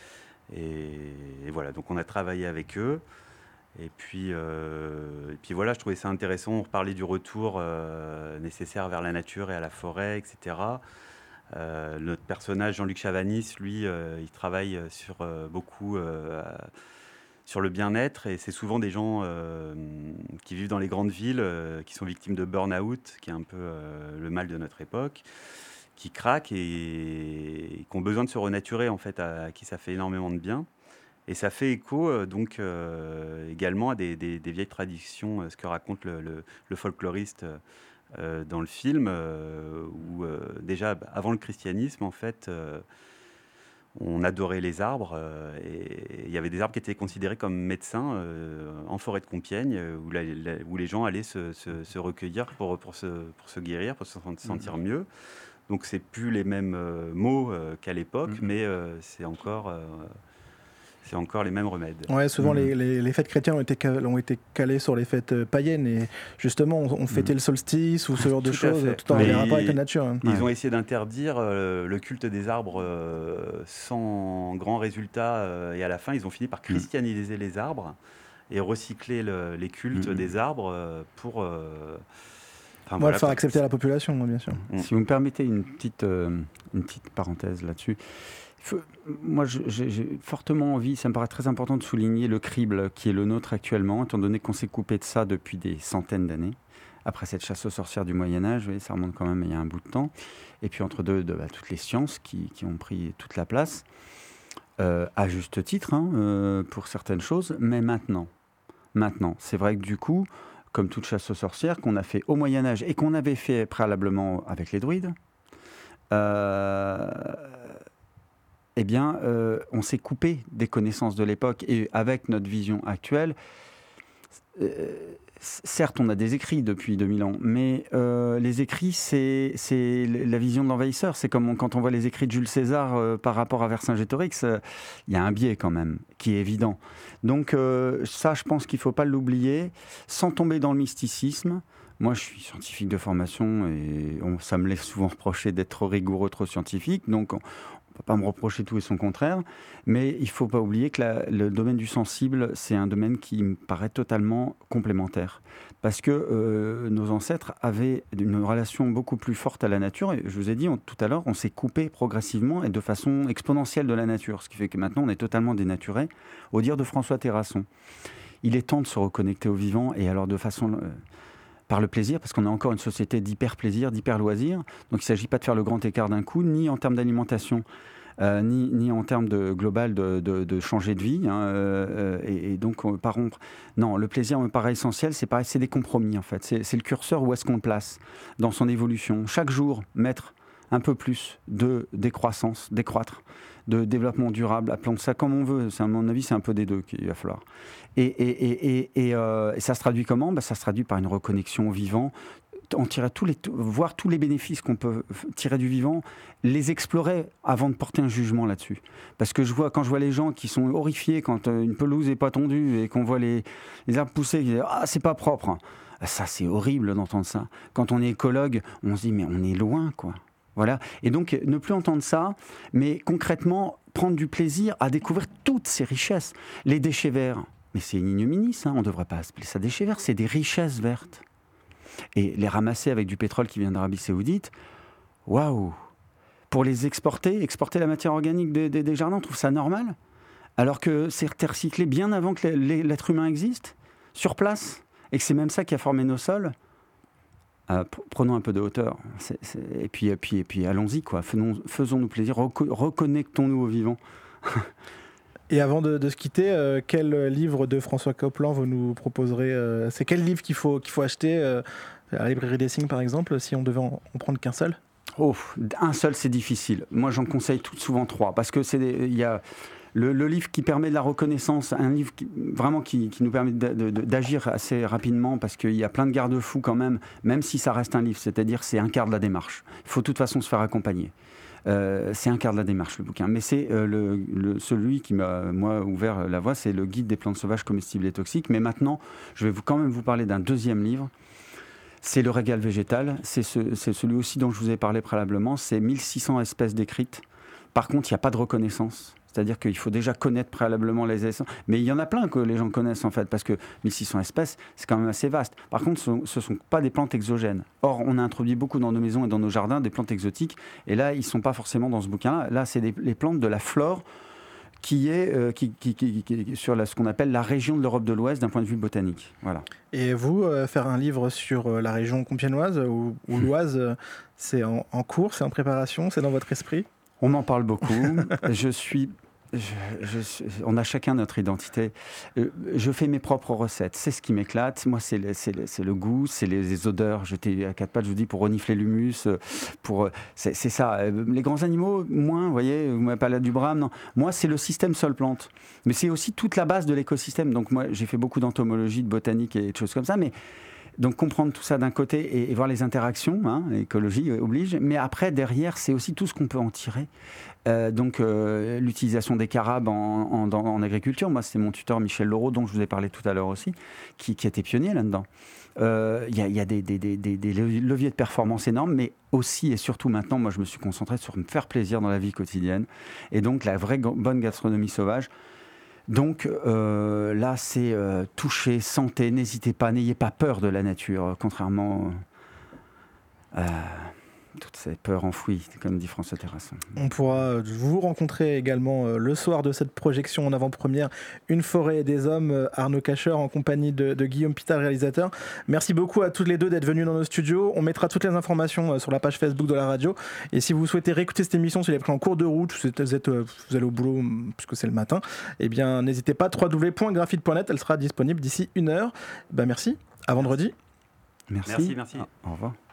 Et voilà, donc on a travaillé avec eux. Et puis voilà, je trouvais ça intéressant. On reparlait du retour nécessaire vers la nature et à la forêt, etc. Notre personnage, Jean-Luc Chavanis, lui, il travaille beaucoup sur le bien-être. Et c'est souvent des gens qui vivent dans les grandes villes, qui sont victimes de burn-out, qui est un peu le mal de notre époque, qui craquent et qui ont besoin de se renaturer, en fait, à qui ça fait énormément de bien. Et ça fait écho également à des vieilles traditions, ce que raconte le folkloriste dans le film, où déjà avant le christianisme, en fait, on adorait les arbres. Et il y avait des arbres qui étaient considérés comme médecins en forêt de Compiègne, où les gens allaient se recueillir pour se guérir, pour se sentir mieux. Donc c'est plus les mêmes mots qu'à l'époque, mais c'est encore les mêmes remèdes. Ouais, souvent les fêtes chrétiennes ont été calées sur les fêtes païennes et justement on fêtait le solstice ou ce genre de Tout à choses, fait. tout en Mais rapport avec la nature. hein. Ils ont essayé d'interdire le culte des arbres sans grand résultat et à la fin ils ont fini par christianiser les arbres et recycler les cultes des arbres pour... On va le faire accepter à la population, bien sûr. Si vous me permettez une petite parenthèse là-dessus. Moi, j'ai fortement envie, ça me paraît très important de souligner le crible qui est le nôtre actuellement, étant donné qu'on s'est coupé de ça depuis des centaines d'années. Après cette chasse aux sorcières du Moyen-Âge, vous voyez, ça remonte quand même il y a un bout de temps. Et puis entre deux, toutes les sciences qui ont pris toute la place, à juste titre, pour certaines choses. Mais maintenant, c'est vrai que du coup, comme toute chasse aux sorcières qu'on a fait au Moyen-Âge et qu'on avait fait préalablement avec les druides, on s'est coupé des connaissances de l'époque. Et avec notre vision actuelle, certes, on a des écrits depuis 2000 ans, mais les écrits, c'est la vision de l'envahisseur. C'est comme quand on voit les écrits de Jules César par rapport à Vercingétorix, il y a un biais quand même, qui est évident. Donc ça, je pense qu'il ne faut pas l'oublier, sans tomber dans le mysticisme. Moi, je suis scientifique de formation et ça me laisse souvent reprocher d'être trop rigoureux, trop scientifique. Donc, on ne peut pas me reprocher tout et son contraire. Mais il ne faut pas oublier que le domaine du sensible, c'est un domaine qui me paraît totalement complémentaire. Parce que nos ancêtres avaient une relation beaucoup plus forte à la nature. Et je vous ai dit tout à l'heure, on s'est coupé progressivement et de façon exponentielle de la nature. Ce qui fait que maintenant, on est totalement dénaturé, au dire de François Terrasson. Il est temps de se reconnecter au vivant et alors de façon... par le plaisir, parce qu'on a encore une société d'hyper-plaisir, d'hyper-loisir. Donc il ne s'agit pas de faire le grand écart d'un coup, ni en termes d'alimentation, ni en termes de global de changer de vie. Et donc, pas rompre. Non, le plaisir me paraît essentiel, c'est pareil, c'est des compromis en fait. C'est le curseur, où est-ce qu'on le place dans son évolution. Chaque jour, mettre un peu plus de décroissance, décroître, de développement durable, appelons ça comme on veut. À mon avis, c'est un peu des deux qu'il va falloir. Et ça se traduit comment ? Ça se traduit par une reconnexion au vivant, voir tous les bénéfices qu'on peut tirer du vivant, les explorer avant de porter un jugement là-dessus. Parce que quand je vois les gens qui sont horrifiés quand une pelouse n'est pas tondue et qu'on voit les arbres pousser, qui disent « Ah, c'est pas propre !» Ça, c'est horrible d'entendre ça. Quand on est écologue, on se dit « Mais on est loin, quoi !» Voilà. Et donc, ne plus entendre ça, mais concrètement, prendre du plaisir à découvrir toutes ces richesses. Les déchets verts, mais c'est une ignominie, ça. On ne devrait pas appeler ça déchets verts, c'est des richesses vertes. Et les ramasser avec du pétrole qui vient d'Arabie Saoudite, waouh! Pour les exporter la matière organique des jardins, on trouve ça normal? Alors que c'est recyclé bien avant que l'être humain existe, sur place, et que c'est même ça qui a formé nos sols. Prenons un peu de hauteur, et puis allons-y, quoi. Faisons-nous plaisir, reconnectons-nous au vivant. Et avant de se quitter, quel livre de François Copland vous nous proposerez c'est quel livre qu'il faut acheter à la librairie des Signes, par exemple, si on devait en prendre qu'un seul? Un seul, c'est difficile. Moi, j'en conseille souvent 3, parce que il y a le livre qui permet de la reconnaissance, un livre qui nous permet d'agir assez rapidement, parce qu'il y a plein de garde-fous quand même si ça reste un livre, c'est-à-dire c'est un quart de la démarche. Il faut de toute façon se faire accompagner. C'est un quart de la démarche, le bouquin. Mais c'est celui qui m'a, moi, ouvert la voie, c'est le guide des plantes sauvages comestibles et toxiques. Mais maintenant, je vais quand même vous parler d'un deuxième livre. C'est le régal végétal. C'est celui aussi dont je vous ai parlé préalablement. C'est 1600 espèces décrites. Par contre, il n'y a pas de reconnaissance. C'est-à-dire qu'il faut déjà connaître préalablement les espèces. Mais il y en a plein que les gens connaissent en fait, parce que 1600 espèces, c'est quand même assez vaste. Par contre, ce ne sont pas des plantes exogènes. Or, on a introduit beaucoup dans nos maisons et dans nos jardins des plantes exotiques. Et là, ils ne sont pas forcément dans ce bouquin-là. Là, c'est les plantes de la flore qui est sur ce qu'on appelle la région de l'Europe de l'Ouest d'un point de vue botanique. Voilà. Et vous, faire un livre sur la région compiègnoise ou l'Oise, c'est en cours, c'est en préparation, c'est dans votre esprit ? On m'en parle beaucoup. On a chacun notre identité. Je fais mes propres recettes. C'est ce qui m'éclate. Moi, c'est le goût, c'est les odeurs. J'étais à quatre pattes, je vous dis, pour renifler l'humus. C'est ça. Les grands animaux, moins, vous voyez, vous m'avez parlé du brame. Non. Moi, c'est le système sol-plante. Mais c'est aussi toute la base de l'écosystème. Donc, moi, j'ai fait beaucoup d'entomologie, de botanique et de choses comme ça. Mais donc comprendre tout ça d'un côté et voir les interactions, l'écologie oblige, mais après derrière c'est aussi tout ce qu'on peut en tirer. L'utilisation des carabes en agriculture, moi c'est mon tuteur Michel Laureau dont je vous ai parlé tout à l'heure aussi, qui était pionnier là-dedans. Il y a des leviers de performance énormes, mais aussi et surtout maintenant, moi je me suis concentré sur me faire plaisir dans la vie quotidienne, et donc la vraie bonne gastronomie sauvage. Donc là, c'est toucher, sentez, n'hésitez pas, n'ayez pas peur de la nature, contrairement à toutes ces peurs enfouies, comme dit François Terrasson. On pourra vous rencontrer également le soir de cette projection en avant-première Une forêt et des hommes, Arnaud Cacheur en compagnie de Guillaume Pital, réalisateur. Merci beaucoup à toutes les deux d'être venus dans nos studios. On mettra toutes les informations sur la page Facebook de la radio. Et si vous souhaitez réécouter cette émission, si vous l'avez pris en cours de route, vous allez au boulot puisque c'est le matin, eh bien n'hésitez pas, www.graphite.net, elle sera disponible d'ici 1 heure. Merci, à vendredi. Merci. Merci. Au revoir.